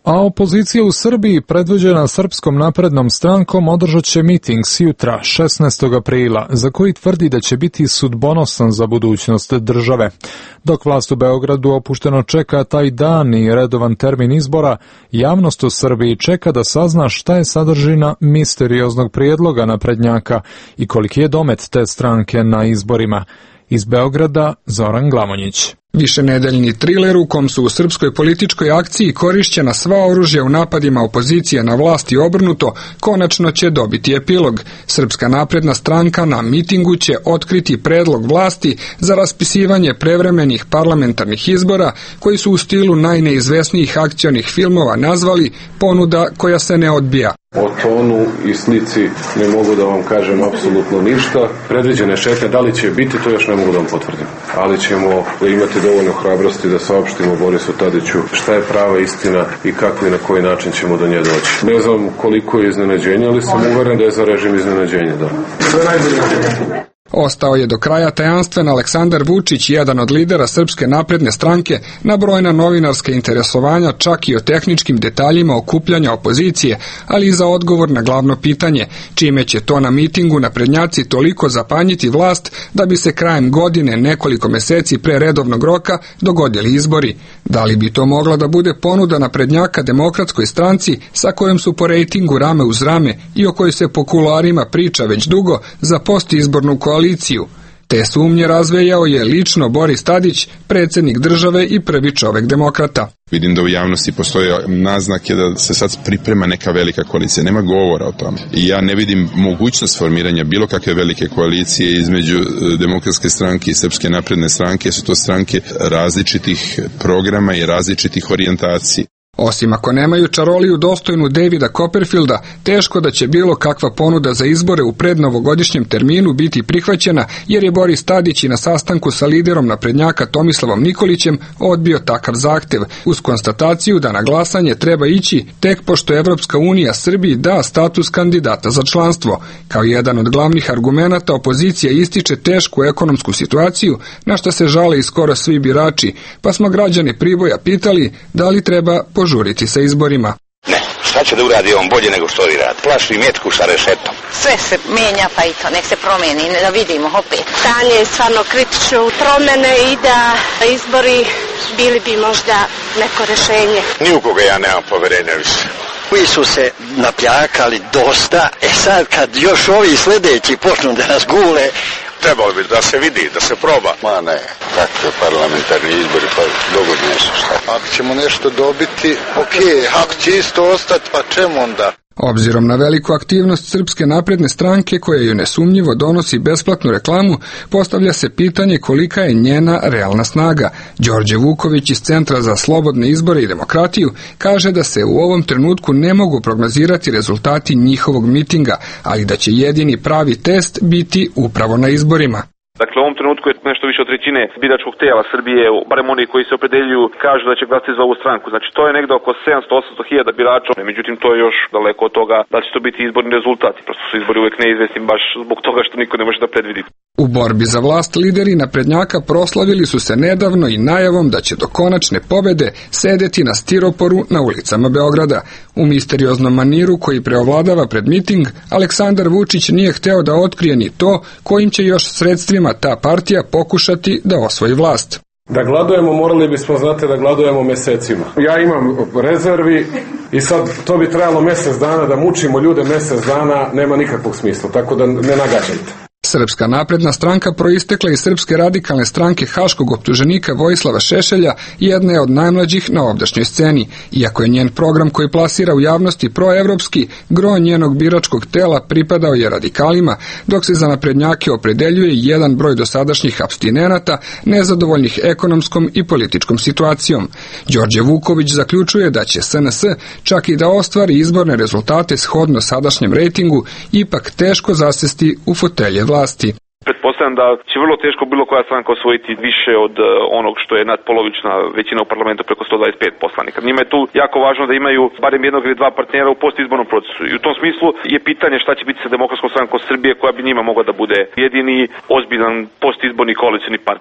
A opozicija u Srbiji, predvođena Srpskom naprednom strankom, održat će miting sutra, 16. aprila, za koji tvrdi da će biti sudbonosan za budućnost države. Dok vlast u Beogradu opušteno čeka taj dan i redovan termin izbora, javnost u Srbiji čeka da sazna šta je sadržina misterioznog prijedloga naprednjaka i koliki je domet te stranke na izborima. Iz Beograda, Zoran Glamonjić. Višenedeljni triler u kom su u srpskoj političkoj akciji korišćena sva oružja u napadima opozicije na vlast i obrnuto, konačno će dobiti epilog. Srpska napredna stranka na mitingu će otkriti predlog vlasti za raspisivanje prevremenih parlamentarnih izbora, koji su u stilu najneizvesnijih akcionih filmova nazvali ponuda koja se ne odbija. O tonu i slici ne mogu da vam kažem apsolutno ništa. Predviđene šetnje, da li će biti, to još ne mogu da vam potvrdim. Ali ćemo imati dovoljno hrabrosti da saopštimo Borisu Tadiću šta je prava istina i kako i na koji način ćemo do nje doći. Ne znam koliko je iznenađenje, ali sam uveren da je za režim iznenađenje, da. Sve najbolje. Ostao je do kraja tajanstven Aleksandar Vučić, jedan od lidera Srpske napredne stranke, na brojna novinarska interesovanja, čak i o tehničkim detaljima okupljanja opozicije, ali i za odgovor na glavno pitanje, čime će to na mitingu naprednjaci toliko zapanjiti vlast da bi se krajem godine, nekoliko meseci pre redovnog roka, dogodili izbori. Da li bi to mogla da bude ponuda naprednjaka Demokratskoj stranci, sa kojom su po rejtingu rame uz rame i o kojoj se po kuloarima priča već dugo, za postizbornu koaliciju? Te sumnje razvejao je lično Boris Tadić, predsjednik države i prvi čovek demokrata. Vidim da u javnosti postoje naznake da se sad priprema neka velika koalicija. Nema govora o tome. I ja ne vidim mogućnost formiranja bilo kakve velike koalicije između Demokratske stranke i Srpske napredne stranke. Su to stranke različitih programa i različitih orijentacija. Osim ako nemaju čaroliju dostojnu Davida Copperfielda, teško da će bilo kakva ponuda za izbore u prednovogodišnjem terminu biti prihvaćena, jer je Boris Tadić i na sastanku sa liderom naprednjaka Tomislavom Nikolićem odbio takav zahtev, uz konstataciju da na glasanje treba ići tek pošto Evropska unija Srbiji da status kandidata za članstvo. Kao jedan od glavnih argumenata opozicija ističe tešku ekonomsku situaciju, na što se žale i skoro svi birači, pa smo građane Priboja pitali da li treba požuriti sa izborima. Ne, šta će da uradi on bolje nego što vi radi? Plaši metku sa rešetom. Sve se menja, pa i to nek se promeni, da vidimo opet. Stanje je stvarno kritično, promene i da izbori bili bi možda neko rešenje. Ni u koga ja nemam poverenja više. Koji su se napljakali dosta, sad kad još ovi sljedeći počnu da nas gule, trebalo bi da se vidi, da se proba. Ma ne, kakve parlamentarni izbori, pa dogodne su šta. Ako ćemo nešto dobiti, okej, ako će isto ostati, pa čemu onda? Obzirom na veliku aktivnost Srpske napredne stranke, koja ju nesumnjivo donosi besplatnu reklamu, postavlja se pitanje kolika je njena realna snaga. Đorđe Vuković iz Centra za slobodne izbore i demokratiju kaže da se u ovom trenutku ne mogu prognozirati rezultati njihovog mitinga, ali da će jedini pravi test biti upravo na izborima. Dakle, u ovom trenutku je nešto više od trećine biračkog tijela Srbije, barem oni koji se opredeljuju, kažu da će glasati za ovu stranku. Znači, to je negde oko 700-800 hiljada birača, međutim, to je još daleko od toga da će to biti izborni rezultati. Prosto su izbori uvijek neizvesni baš zbog toga što niko ne može da predvidi. U borbi za vlast lideri naprednjaka proslavili su se nedavno i najavom da će do konačne pobede sedeti na stiroporu na ulicama Beograda. U misterioznom maniru koji preovladava pred miting, Aleksandar Vučić nije hteo da otkrije ni to kojim će još sredstvima ta partija pokušati da osvoji vlast. Da gladujemo, morali bismo, znate, da gladujemo mesecima. Ja imam rezervi i sad to bi trajalo mjesec dana, da mučimo ljude mjesec dana, nema nikakvog smisla, tako da ne nagađajte. Srpska napredna stranka proistekla iz Srpske radikalne stranke haškog optuženika Vojislava Šešelja jedna je od najmlađih na ovdašnjoj sceni. Iako je njen program koji plasira u javnosti proevropski, gro njenog biračkog tela pripadao je radikalima, dok se za naprednjake opredeljuje jedan broj dosadašnjih apstinenata, nezadovoljnih ekonomskom i političkom situacijom. Đorđe Vuković zaključuje da će SNS, čak i da ostvari izborne rezultate shodno sadašnjem rejtingu, ipak teško zasesti u fotelje vlasti. Pretpostavljam da će vrlo teško bilo koja stranka osvojiti više od onog što je nadpolovična većina u parlamentu, preko 125 poslanika. Njima je tu jako važno da imaju barem jednog ili dva partnera u postizbornom procesu. I u tom smislu je pitanje šta će biti sa Demokratskom strankom Srbije, koja bi njima mogla da bude jedini ozbiljan postizborni koalicioni partner.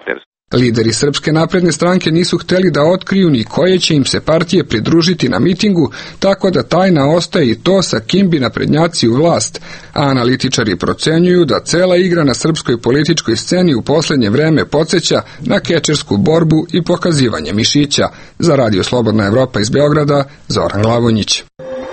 Lideri Srpske napredne stranke nisu hteli da otkriju ni koje će im se partije pridružiti na mitingu, tako da tajna ostaje i to sa kim bi naprednjaci u vlast, a analitičari procenjuju da cela igra na srpskoj političkoj sceni u poslednje vreme podsjeća na kečersku borbu i pokazivanje mišića. Za Radio Slobodna Evropa iz Beograda, Zoran Glavonjić.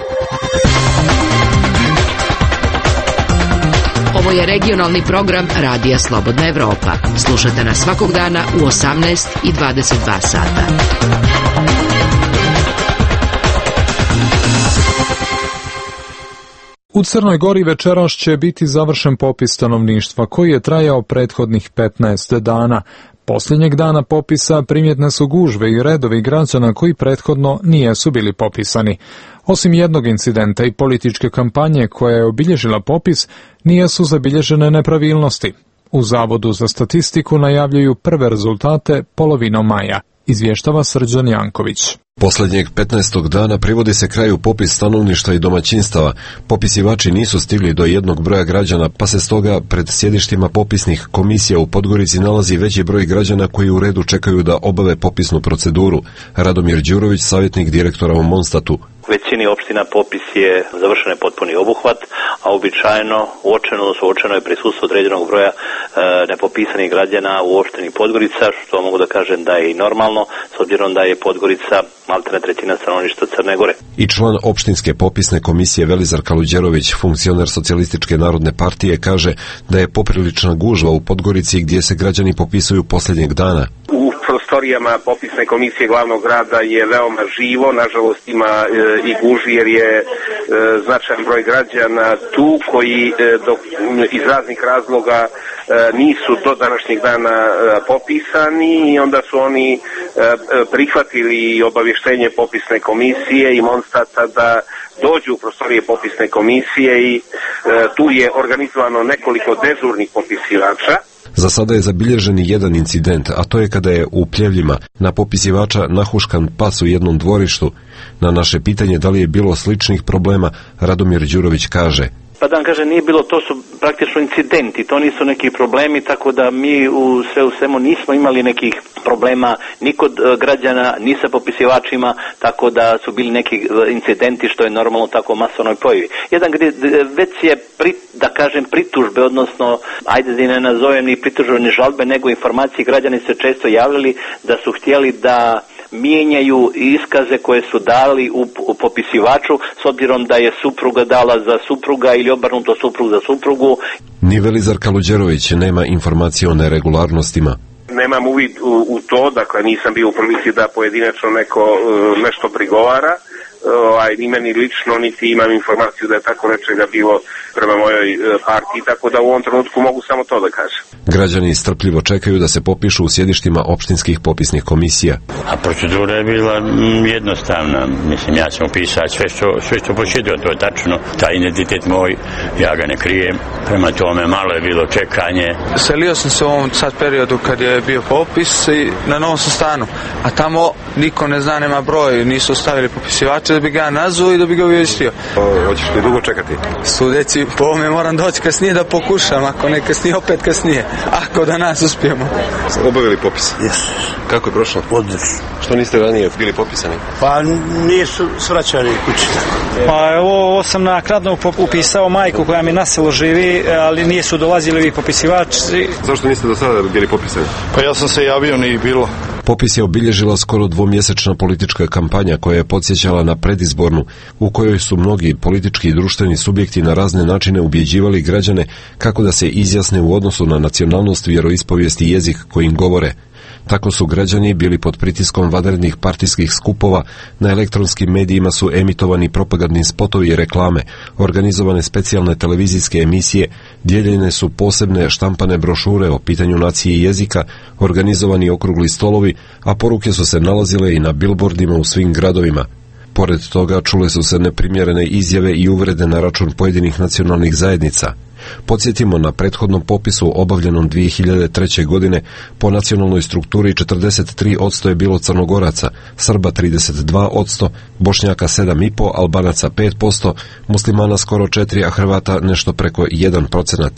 Ovo je regionalni program Radija Slobodna Evropa. Slušate nas svakog dana u 18 i 22 sata. U Crnoj Gori večeras će biti završen popis stanovništva koji je trajao prethodnih 15 dana. Posljednjeg dana popisa primjetne su gužve i redovi građana koji prethodno nijesu bili popisani. Osim jednog incidenta i političke kampanje koja je obilježila popis, nijesu zabilježene nepravilnosti. U Zavodu za statistiku najavljuju prve rezultate polovinom maja, izvještava Srđan Janković. Posljednjeg 15. dana privodi se kraju popis stanovništva i domaćinstava. Popisivači nisu stigli do jednog broja građana, pa se stoga pred sjedištima popisnih komisija u Podgorici nalazi veći broj građana koji u redu čekaju da obave popisnu proceduru. Radomir Đurović, savjetnik direktora u Monstatu. U većini opština popis je završen potpuni obuhvat, a uočeno je prisustvo određenog broja nepopisanih građana u opštini Podgorica, što mogu da kažem da je i normalno, s obzirom da je Podgorica maltene trećina stanovništva Crne Gore. I član opštinske popisne komisije Velizar Kaluđerović, funkcioner Socijalističke narodne partije, kaže da je poprilična gužva u Podgorici gdje se građani popisuju posljednjeg dana. U prostorijama popisne komisije glavnog grada je veoma živo, nažalost ima i gužvi jer je značajan broj građana tu koji iz raznih razloga nisu do današnjeg dana popisani i onda su oni prihvatili obavještenje popisne komisije i Monstata da dođu u prostorije popisne komisije i tu je organizovano nekoliko dežurnih popisivača. Za sada je zabilježen jedan incident, a to je kada je u Pljevljima na popisivača nahuškan pas u jednom dvorištu. Na naše pitanje da li je bilo sličnih problema, Radomir Đurović kaže: Pa da vam kažem, nije bilo, to su praktično incidenti, to nisu neki problemi, tako da mi u svemu nismo imali nekih problema ni kod građana, ni sa popisivačima, tako da su bili neki incidenti što je normalno tako masovnoj pojavi. Jedan gdje već je, pritužbe, odnosno, ajde da ne nazovem ni pritužbe ni žalbe, nego informacije, građani se često javljali da su htjeli da mijenjaju iskaze koje su dali u popisivaču, s obzirom da je supruga dala za supruga ili obrnuto suprug za suprugu. Ni Velizar Kaluđerović nema informacije o neregularnostima. Nemam uvid u to, dakle nisam bio u prilici da pojedinačno nešto prigovara, ni meni lično, niti imam informaciju da je tako nečega bilo prema mojoj partiji, tako da u ovom trenutku mogu samo to da kažem. Građani strpljivo čekaju da se popišu u sjedištima opštinskih popisnih komisija. A procedura je bila jednostavna. Mislim, ja sam upisao sve što posjedio, to je tačno. Taj identitet moj, ja ga ne krijem. Prema tome, malo je bilo čekanje. Selio sam se u ovom sad periodu kad je bio popis i na novom sam stanu. A tamo niko ne zna, nema broj, nisu stavili popisivače da bi ga nazvao i da bi ga uvijestio. Hoćeš li dugo čekati? Sudeći po ovome moram doći kasnije da pokušam, ako ne kasnije, opet kasnije. Ako da nas uspijemo. Obavili popis? Yes. Kako je prošlo? Odlično. Što niste ranije bili popisani? Pa nisu svraćali kući. Pa ovo sam naknadno upisao majku koja mi na selu živi, ali nisu dolazili vi popisivači. Zašto niste do sada bili popisani? Pa ja sam se javio, nije bilo. Popis je obilježila skoro dvomjesečna politička kampanja koja je podsjećala na predizbornu, u kojoj su mnogi politički i društveni subjekti na razne načine ubjeđivali građane kako da se izjasne u odnosu na nacionalnost, vjeroispovijest i jezik kojim govore. Tako su građani bili pod pritiskom vanrednih partijskih skupova, na elektronskim medijima su emitovani propagandni spotovi i reklame, organizovane specijalne televizijske emisije, dijeljene su posebne štampane brošure o pitanju nacije i jezika, organizovani okrugli stolovi, a poruke su se nalazile i na bilbordima u svim gradovima. Pored toga čule su se neprimjerene izjave i uvrede na račun pojedinih nacionalnih zajednica. Podsjetimo, na prethodnom popisu obavljenom 2003. godine po nacionalnoj strukturi 43% je bilo Crnogoraca, Srba 32%, Bošnjaka 7,5%, Albanaca 5%, Muslimana skoro 4%, a Hrvata nešto preko 1%.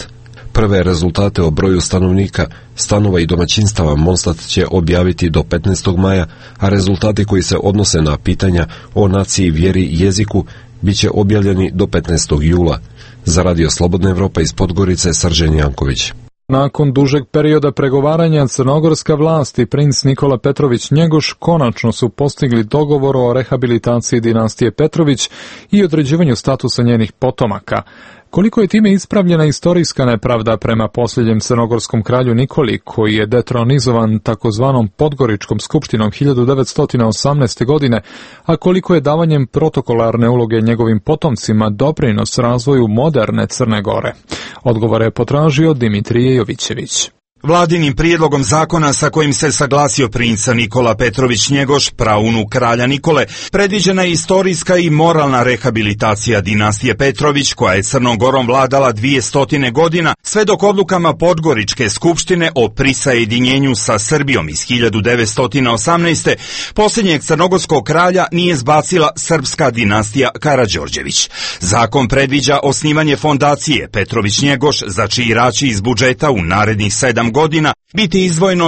Prve rezultate o broju stanovnika, stanova i domaćinstava Monstat će objaviti do 15. maja, a rezultati koji se odnose na pitanja o naciji, vjeri i jeziku bit će objavljeni do 15. jula. Za Radio Slobodna Evropa iz Podgorice, Srđan Janković. Nakon dužeg perioda pregovaranja, crnogorska vlast i princ Nikola Petrović Njegoš konačno su postigli dogovor o rehabilitaciji dinastije Petrović i određivanju statusa njenih potomaka. Koliko je time ispravljena istorijska nepravda prema posljednjem crnogorskom kralju Nikoli, koji je detronizovan takozvanom Podgoričkom skupštinom 1918. godine, a koliko je davanjem protokolarne uloge njegovim potomcima doprinos razvoju moderne Crne Gore? Odgovore je potražio Dimitrije Jovićević. Vladinim prijedlogom zakona sa kojim se saglasio princa Nikola Petrović Njegoš, praunuk kralja Nikole, predviđena je istorijska i moralna rehabilitacija dinastije Petrović, koja je Crnom Gorom vladala 200 godina, sve dok odlukama Podgoričke skupštine o prisajedinjenju sa Srbijom iz 1918. posljednjeg crnogorskog kralja nije zbacila srpska dinastija Karađorđević. Zakon predviđa osnivanje fondacije Petrović Njegoš, za čiji rači iz budžeta u narednih 7 godina biti izdvojeno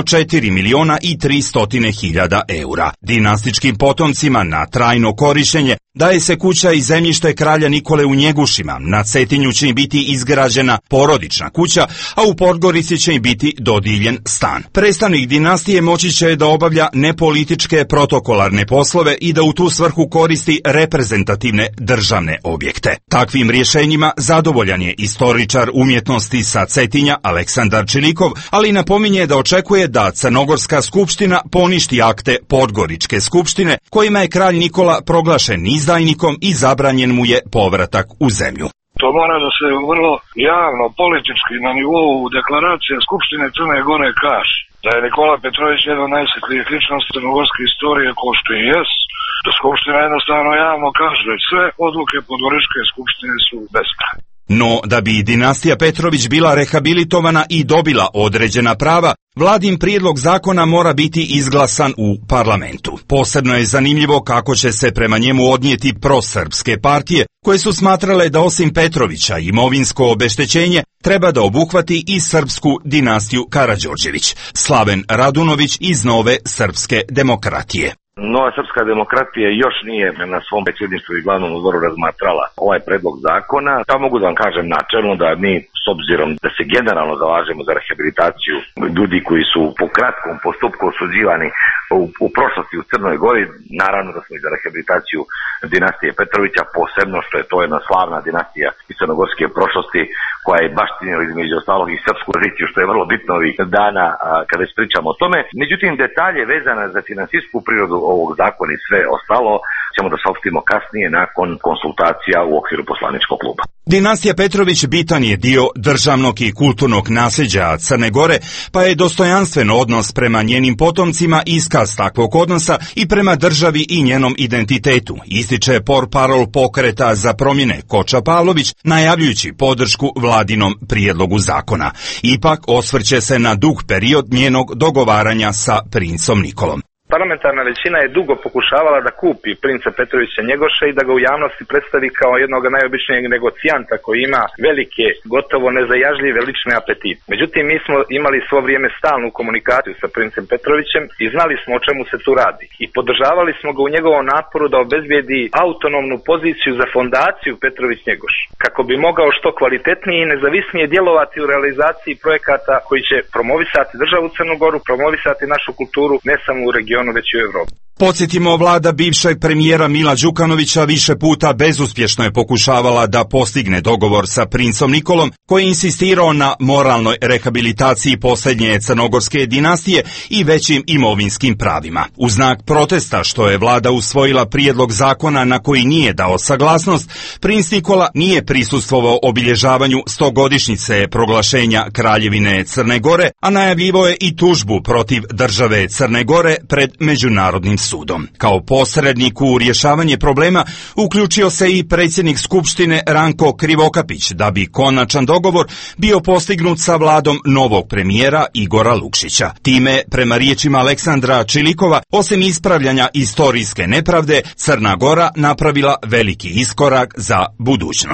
4.300.000 eura. Dinastičkim potomcima na trajno korištenje daje se kuća i zemljište kralja Nikole u Njegušima. Na Cetinju će im biti izgrađena porodična kuća, a u Podgorici će im biti dodijeljen stan. Predstavnik dinastije moći će da obavlja nepolitičke protokolarne poslove i da u tu svrhu koristi reprezentativne državne objekte. Takvim rješenjima zadovoljan je istoričar umjetnosti sa Cetinja Aleksandar Čilikov, ali napominje da očekuje da Crnogorska skupština poništi akte Podgoričke skupštine, kojima je kralj Nikola proglašen izdajnikom i zabranjen mu je povratak u zemlju. To mora da se vrlo javno, politički, na nivou deklaracije Skupštine Crne Gore kaže da je Nikola Petrović jedna od najsvetlijih ličnosti crnogorske istorije, ko što i jes, da Skupština jednostavno javno kaže da sve odluke Podgoričke skupštine su bespravne. No, da bi dinastija Petrović bila rehabilitovana i dobila određena prava, vladin prijedlog zakona mora biti izglasan u parlamentu. Posebno je zanimljivo kako će se prema njemu odnijeti prosrpske partije, koje su smatrale da osim Petrovića imovinsko obeštećenje treba da obuhvati i srpsku dinastiju Karađorđević. Slaven Radunović iz Nove srpske demokratije. Nova srpska demokratija još nije na svom predsjedništvu i glavnom odboru razmatrala ovaj predlog zakona. Pa mogu da vam kažem načelno da mi, s obzirom da se generalno zalažemo za rehabilitaciju ljudi koji su po kratkom postupku osuđivani u prošlosti u Crnoj Gori, naravno da smo i za rehabilitaciju dinastije Petrovića, posebno što je to jedna slavna dinastija iz crnogorske prošlosti koja je baštinila između ostalog i srpsku tradiciju, što je vrlo bitno ovih dana kada već pričamo o tome. Međutim, detalje vezane za finansijsku prirodu ovog zakona i sve ostalo ćemo da saopštimo kasnije nakon konsultacija u okviru poslaničkog kluba. Dinastija Petrović bitan je dio državnog i kulturnog nasljeđa Crne Gore, pa je dostojanstven odnos prema njenim potomcima iskaz takvog odnosa i prema državi i njenom identitetu, ističe portparol Pokreta za promjene Koča Pavlović, najavljujući podršku vladinom prijedlogu zakona. Ipak osvrće se na dug period njenog dogovaranja sa princom Nikolom. Parlamentarna većina je dugo pokušavala da kupi princa Petrovića Njegoša i da ga u javnosti predstavi kao jednog najobičnijeg negocijanta koji ima velike, gotovo nezajažljive lične apetite. Međutim, mi smo imali svo vrijeme stalnu komunikaciju sa princem Petrovićem i znali smo o čemu se tu radi. I podržavali smo ga u njegovom naporu da obezbijedi autonomnu poziciju za fondaciju Petrović Njegoš, kako bi mogao što kvalitetnije i nezavisnije djelovati u realizaciji projekata koji će promovisati državu Crnu Goru, promovisati našu kulturu ne samo u regionu, već i u Evropi. Podsjetimo, vlada bivšeg premijera Mila Đukanovića više puta bezuspješno je pokušavala da postigne dogovor sa princom Nikolom, koji je insistirao na moralnoj rehabilitaciji posljednje crnogorske dinastije i većim imovinskim pravima. U znak protesta što je vlada usvojila prijedlog zakona na koji nije dao saglasnost, princ Nikola nije prisustvovao obilježavanju 100-godišnjice proglašenja Kraljevine Crne Gore, a najavljivao je i tužbu protiv države Crne Gore pred Međunarodnim sudom. Kao posrednik u rješavanje problema uključio se i predsjednik Skupštine Ranko Krivokapić, da bi konačan dogovor bio postignut sa vladom novog premijera Igora Lukšića. Time, prema riječima Aleksandra Čilikova, osim ispravljanja istorijske nepravde, Crna Gora napravila veliki iskorak za budućnost.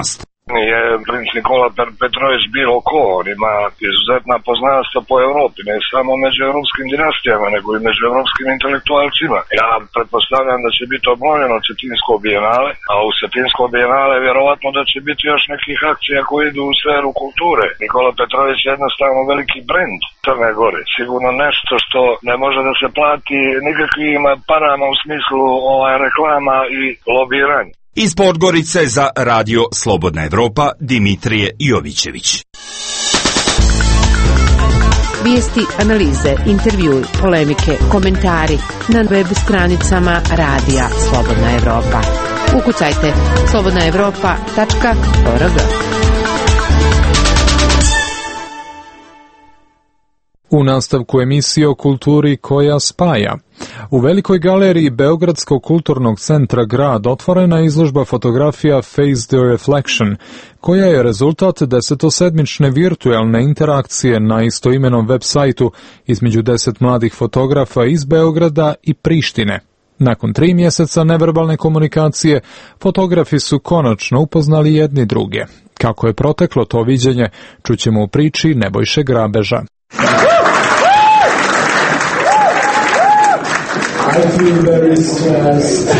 Nije princ Nikola Petrović bilo ko, on ima izuzetna poznanstva po Evropi, ne samo među evropskim dinastijama, nego i među evropskim intelektualcima. Ja pretpostavljam da će biti obnovljeno Cetinsko bijenale, a u Cetinsko bijenale vjerovatno da će biti još nekih akcija koje idu u sferu kulture. Nikola Petrović je jednostavno veliki brend Crne Gore, sigurno nešto što ne može da se plati nikakvim parama u smislu reklama i lobiranja. Iz Podgorice za Radio Slobodna Evropa Dimitrije Jovićević. Vijesti, analize, intervjui, polemike, komentari na web stranicama Radija Slobodna Evropa. Ukucajte slobodnaevropa.org. U nastavku emisije o kulturi koja spaja. U Velikoj galeriji Beogradskog kulturnog centra Grad otvorena je izložba fotografija Face the Reflection, koja je rezultat 10-sedmične virtualne interakcije na istoimenom web sajtu između 10 mladih fotografa iz Beograda i Prištine. Nakon 3 mjeseca neverbalne komunikacije, fotografi su konačno upoznali jedni druge. Kako je proteklo to viđenje, čućemo u priči Nebojše Grabeža. I feel very stressed.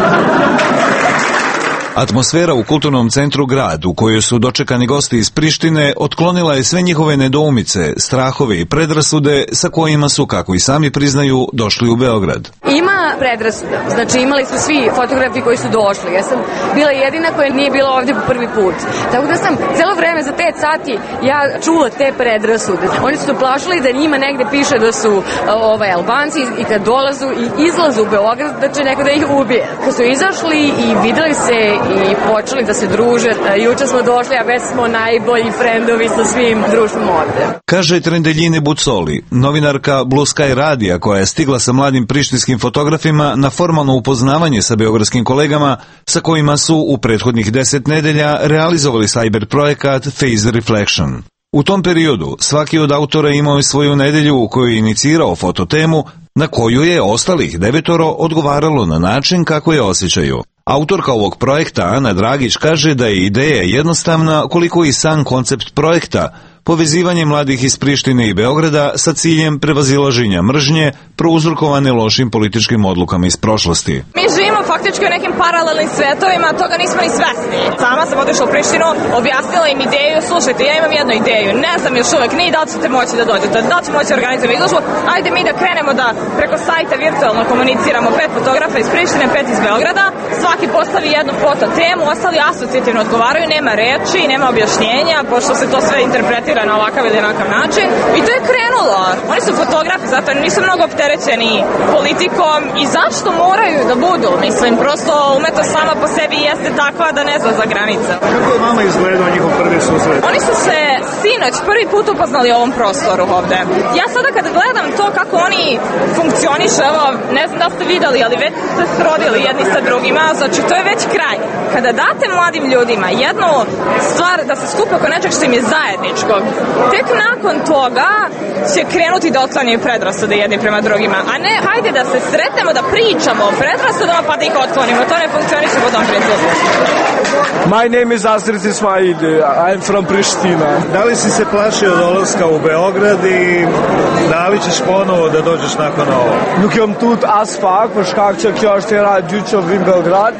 Atmosfera u kulturnom centru Grad, u kojoj su dočekani gosti iz Prištine, otklonila je sve njihove nedoumice, strahove i predrasude sa kojima su, kako i sami priznaju, došli u Beograd. Ima predrasuda, znači imali su svi fotografi koji su došli. Ja sam bila jedina koja nije bila ovdje po prvi put. Tako da sam celo vreme za 5 sati ja čula te predrasude. Oni su plašili da njima negde piše da su Albanci i kad dolazu i izlazu u Beograd da će neko da ih ubije. Kad su izašli i videli se i počeli da se druže. Juče smo došli, a već smo najbolji frendovi sa svim društvom ovde. Kaže Trendeljine Bucoli, novinarka Blue Sky radija koja je stigla sa mladim prištinskim fotografima na formalno upoznavanje sa beogradskim kolegama sa kojima su u prethodnih 10 nedelja realizovali cyber projekat Face the Reflection. U tom periodu svaki od autora imao je svoju nedelju u kojoj je inicirao fototemu na koju je ostalih 9 odgovaralo na način kako je osjećaju. Autorka ovog projekta, Ana Dragić, kaže da je ideja jednostavna koliko i sam koncept projekta, povezivanje mladih iz Prištine i Beograda sa ciljem prevazilaženja mržnje prouzrokovane lošim političkim odlukama iz prošlosti. Mi živimo faktički u nekim paralelnim svetovima, toga nismo ni svesni. Sama sam otišla u Prištinu, objasnila im ideju, slušajte, ja imam jednu ideju, ne znam još uvek ni da li ćete moći da dođete, da li ćete moći da organizujemo izložbu, ajde mi da krenemo da preko sajta virtualno komuniciramo 5 fotografa iz Prištine, 5 iz Beograda, svaki postavi jednu fototemu, ostali asocijativno odgovaraju, nema reči, nema objašnjenja, pošto se to sve interpretira na ovakav ili onakav način. I to je krenulo. Oni su fotografi, zato nisu mnogo opterećeni politikom i zašto moraju da budu? Mislim, prosto umetnost sama po sebi jeste takva da ne zna za granica. Kako je vama izgledao njihov prvi susret? Oni su se sinoć prvi put upoznali u ovom prostoru ovde. Ja sada kada gledam to kako oni funkcioniše, evo, ne znam da ste videli, ali već ste srodili jedni sa drugima, znači to je već kraj. Kada date mladim ljudima jednu stvar da se skupe oko nečeg što im je zajedničko, tek nakon toga će krenuti da otklanjaju predrasude jedni prema drugima, a ne hajde da se sretnemo da pričamo o predrasudama pa da ih otklonimo. To ne funkcioniše po tom principu. My name is Azrit Ismail. I'm from Pristina. Da li si se plašio dolaska u Beograd i da li ćeš ponovo da dođeš nakon ovo? Nuk jam tut as pak, për shkak që kjo është hera e dytë që vim Beograd.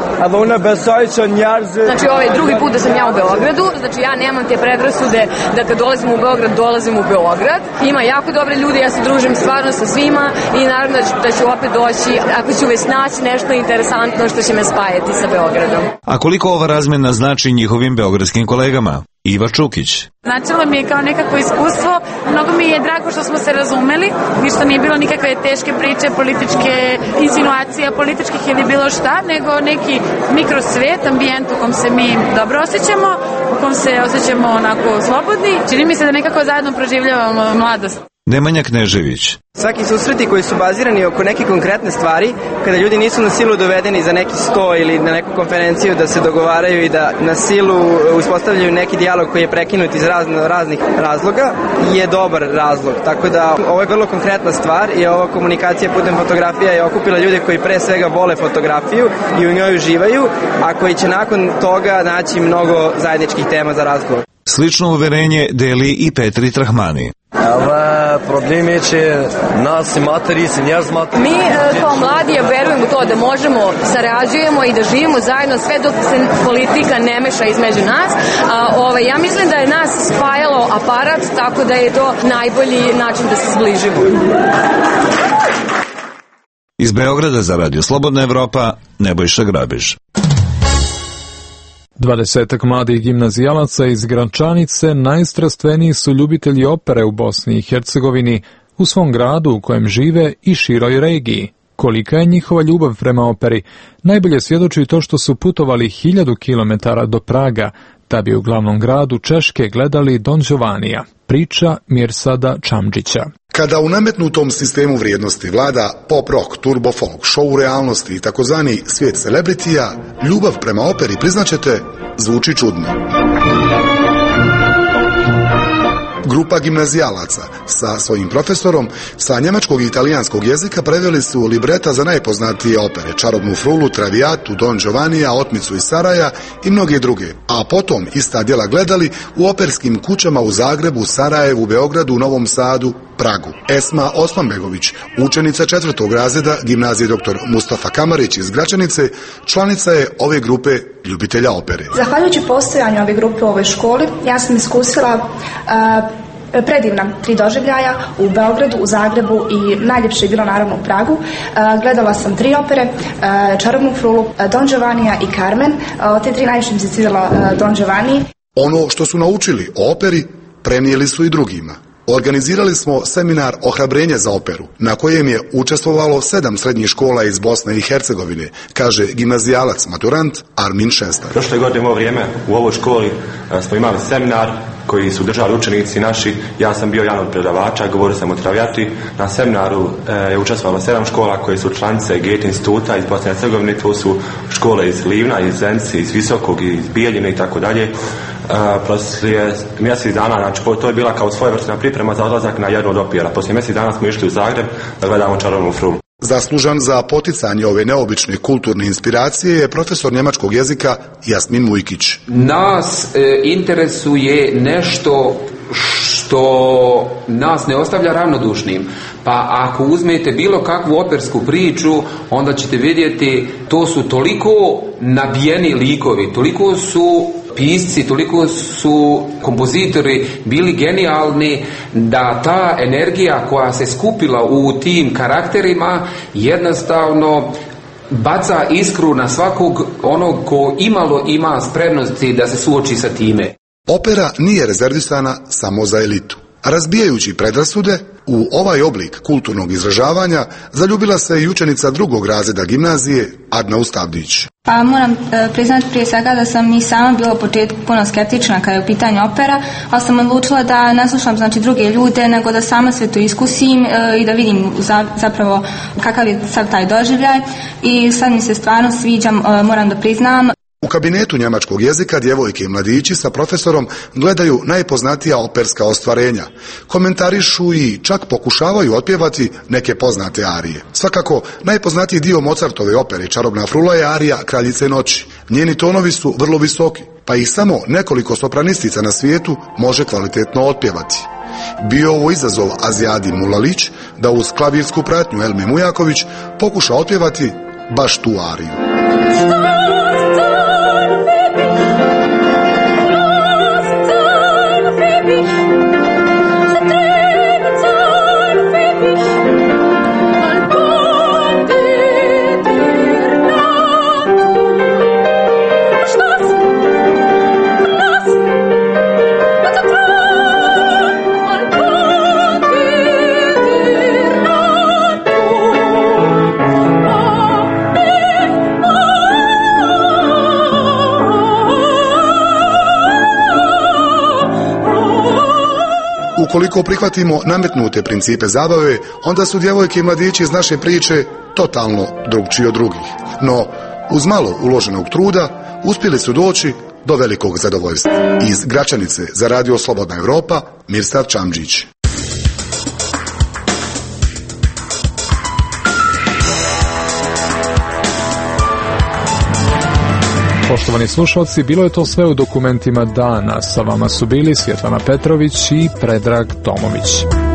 Znači ovaj drugi put da sam ja u Beogradu, znači ja nemam te predrasude da kad dolazim u Beograd, dolazim u Beograd. Ima jako dobre ljudi, ja se družim stvarno sa svima i naravno da ću opet doći ako ću već naći nešto interesantno što će me spajati sa Beogradom. A koliko ova razmena znači njihovim beogradskim kolegama? Iva Čukić. Značilo mi je kao nekako iskustvo, mnogo mi je drago što smo se razumeli, ništa nije bilo nikakve teške priče, političke insinuacija, političkih ili bilo šta, nego neki mikrosvet, ambijent u kom se mi dobro osjećamo, u kom se osjećamo onako slobodni. Čini mi se da nekako zajedno proživljavamo mladost. Nemanja Knežević. Svaki susreti koji su bazirani oko neke konkretne stvari, kada ljudi nisu na silu dovedeni za neki sto ili na neku konferenciju da se dogovaraju i da na silu uspostavljaju neki dijalog koji je prekinut iz raznih razloga, je dobar razlog. Tako da ovo je vrlo konkretna stvar i ova komunikacija putem fotografija je okupila ljude koji pre svega vole fotografiju i u njoj uživaju, a koji će nakon toga naći mnogo zajedničkih tema za razgovor. Slično uverenje deli i Petri Trahmani. Problemi će nas materi se njerzmati. Mi kao mladi verujemo u to da možemo sarađujemo i da živimo zajedno sve dok se politika ne meša između nas. Ja mislim da je nas spajalo aparat, tako da je to najbolji način da se zbližimo. Iz Beograda za Radio Slobodna Evropa, Nebojša Grabež. 20 mladih gimnazijalaca iz Gračanice najstrastveniji su ljubitelji opere u Bosni i Hercegovini, u svom gradu u kojem žive i široj regiji. Kolika je njihova ljubav prema operi, najbolje svjedoči to što su putovali 1000 kilometara do Praga, da bi u glavnom gradu Češke gledali Don Giovannija, priča Mirsada Čamđića. Kada u nametnutom sistemu vrijednosti vlada pop rock, turbo folk, show realnosti i takozvani svijet celebritija, ljubav prema operi, priznaćete, zvuči čudno. Grupa gimnazijalaca sa svojim profesorom sa njemačkog i italijanskog jezika preveli su libreta za najpoznatije opere, Čarobnu frulu, Traviatu, Don Giovannija, Otmicu iz Saraja i mnoge druge, a potom ista djela gledali u operskim kućama u Zagrebu, Sarajevu, Beogradu, Novom Sadu, Pragu. Esma Osmanbegović, učenica 4. razreda gimnazije dr. Mustafa Kamarić iz Gračanice, članica je ove grupe ljubitelja opere. Zahvaljujući postojanju ove grupe u ovoj školi, ja sam iskusila predivna 3 doživljaja u Beogradu, u Zagrebu i najljepše je bilo naravno u Pragu. Gledala sam 3 opere, Čarobnu frulu, Don Giovannija i Carmen. Od te 3 najviše mi se svidjela Don Giovanni. Ono što su naučili o operi prenijeli su i drugima. Organizirali smo seminar Ohrabrenje za operu, na kojem je učestvovalo 7 srednjih škola iz Bosne i Hercegovine, kaže gimnazijalac maturant Armin Šestar. Prošle godine u ovo vrijeme u ovoj školi smo imali seminar koji su držali učenici naši. Ja sam bio jedan od predavača, govorio sam o Traviati. Na seminaru je učestvovalo 7 škola koje su članice Goethe instituta iz Bosne i Hercegovine. To su škole iz Livna, iz Zenice, iz Visokog, iz Bijeljine i tako dalje. Poslije mjesec dana, znači to je bila kao svojevrsna priprema za odlazak na jednu od opera. Poslije mjesec dana smo išli u Zagreb da gledamo Čarobnu frulu. Zaslužan za poticanje ove neobične kulturne inspiracije je profesor njemačkog jezika Jasmin Mujkić. Nas interesuje nešto što nas ne ostavlja ravnodušnim. Pa ako uzmete bilo kakvu opersku priču, onda ćete vidjeti to su toliko nabijeni likovi, toliko su pisci, toliko su kompozitori bili genijalni da ta energija koja se skupila u tim karakterima jednostavno baca iskru na svakog onog ko imalo ima spremnosti da se suoči sa time. Opera nije rezervisana samo za elitu. Razbijajući predrasude, u ovaj oblik kulturnog izražavanja zaljubila se i učenica 2. razreda gimnazije Adna Ustavdić. Pa moram priznati prije svega da sam i sama bila u početku puno skeptična kada je u pitanju opera, ali sam odlučila da ne slušam druge ljude, nego da sama sve to iskusim i da vidim zapravo kakav je sad taj doživljaj i sad mi se stvarno sviđa, moram da priznam. U kabinetu njemačkog jezika djevojke i mladići sa profesorom gledaju najpoznatija operska ostvarenja, komentarišu i čak pokušavaju otpjevati neke poznate arije. Svakako, najpoznatiji dio Mozartove opere Čarobna frula je arija Kraljice noći. Njeni tonovi su vrlo visoki, pa ih samo nekoliko sopranistica na svijetu može kvalitetno otpjevati. Bio ovo izazov Azijadi Mulalić da uz klavirsku pratnju Elme Mujaković pokuša otpjevati baš tu ariju. Ukoliko prihvatimo nametnute principe zabave, onda su djevojke i mladići iz naše priče totalno drugčiji od drugih. No, uz malo uloženog truda, uspjeli su doći do velikog zadovoljstva. Iz Gračanice za Radio Slobodna Evropa, Mirsad Čamđić. Poštovani slušalci, bilo je to sve u dokumentima dana. Sa vama su bili Svjetlana Petrović i Predrag Tomović.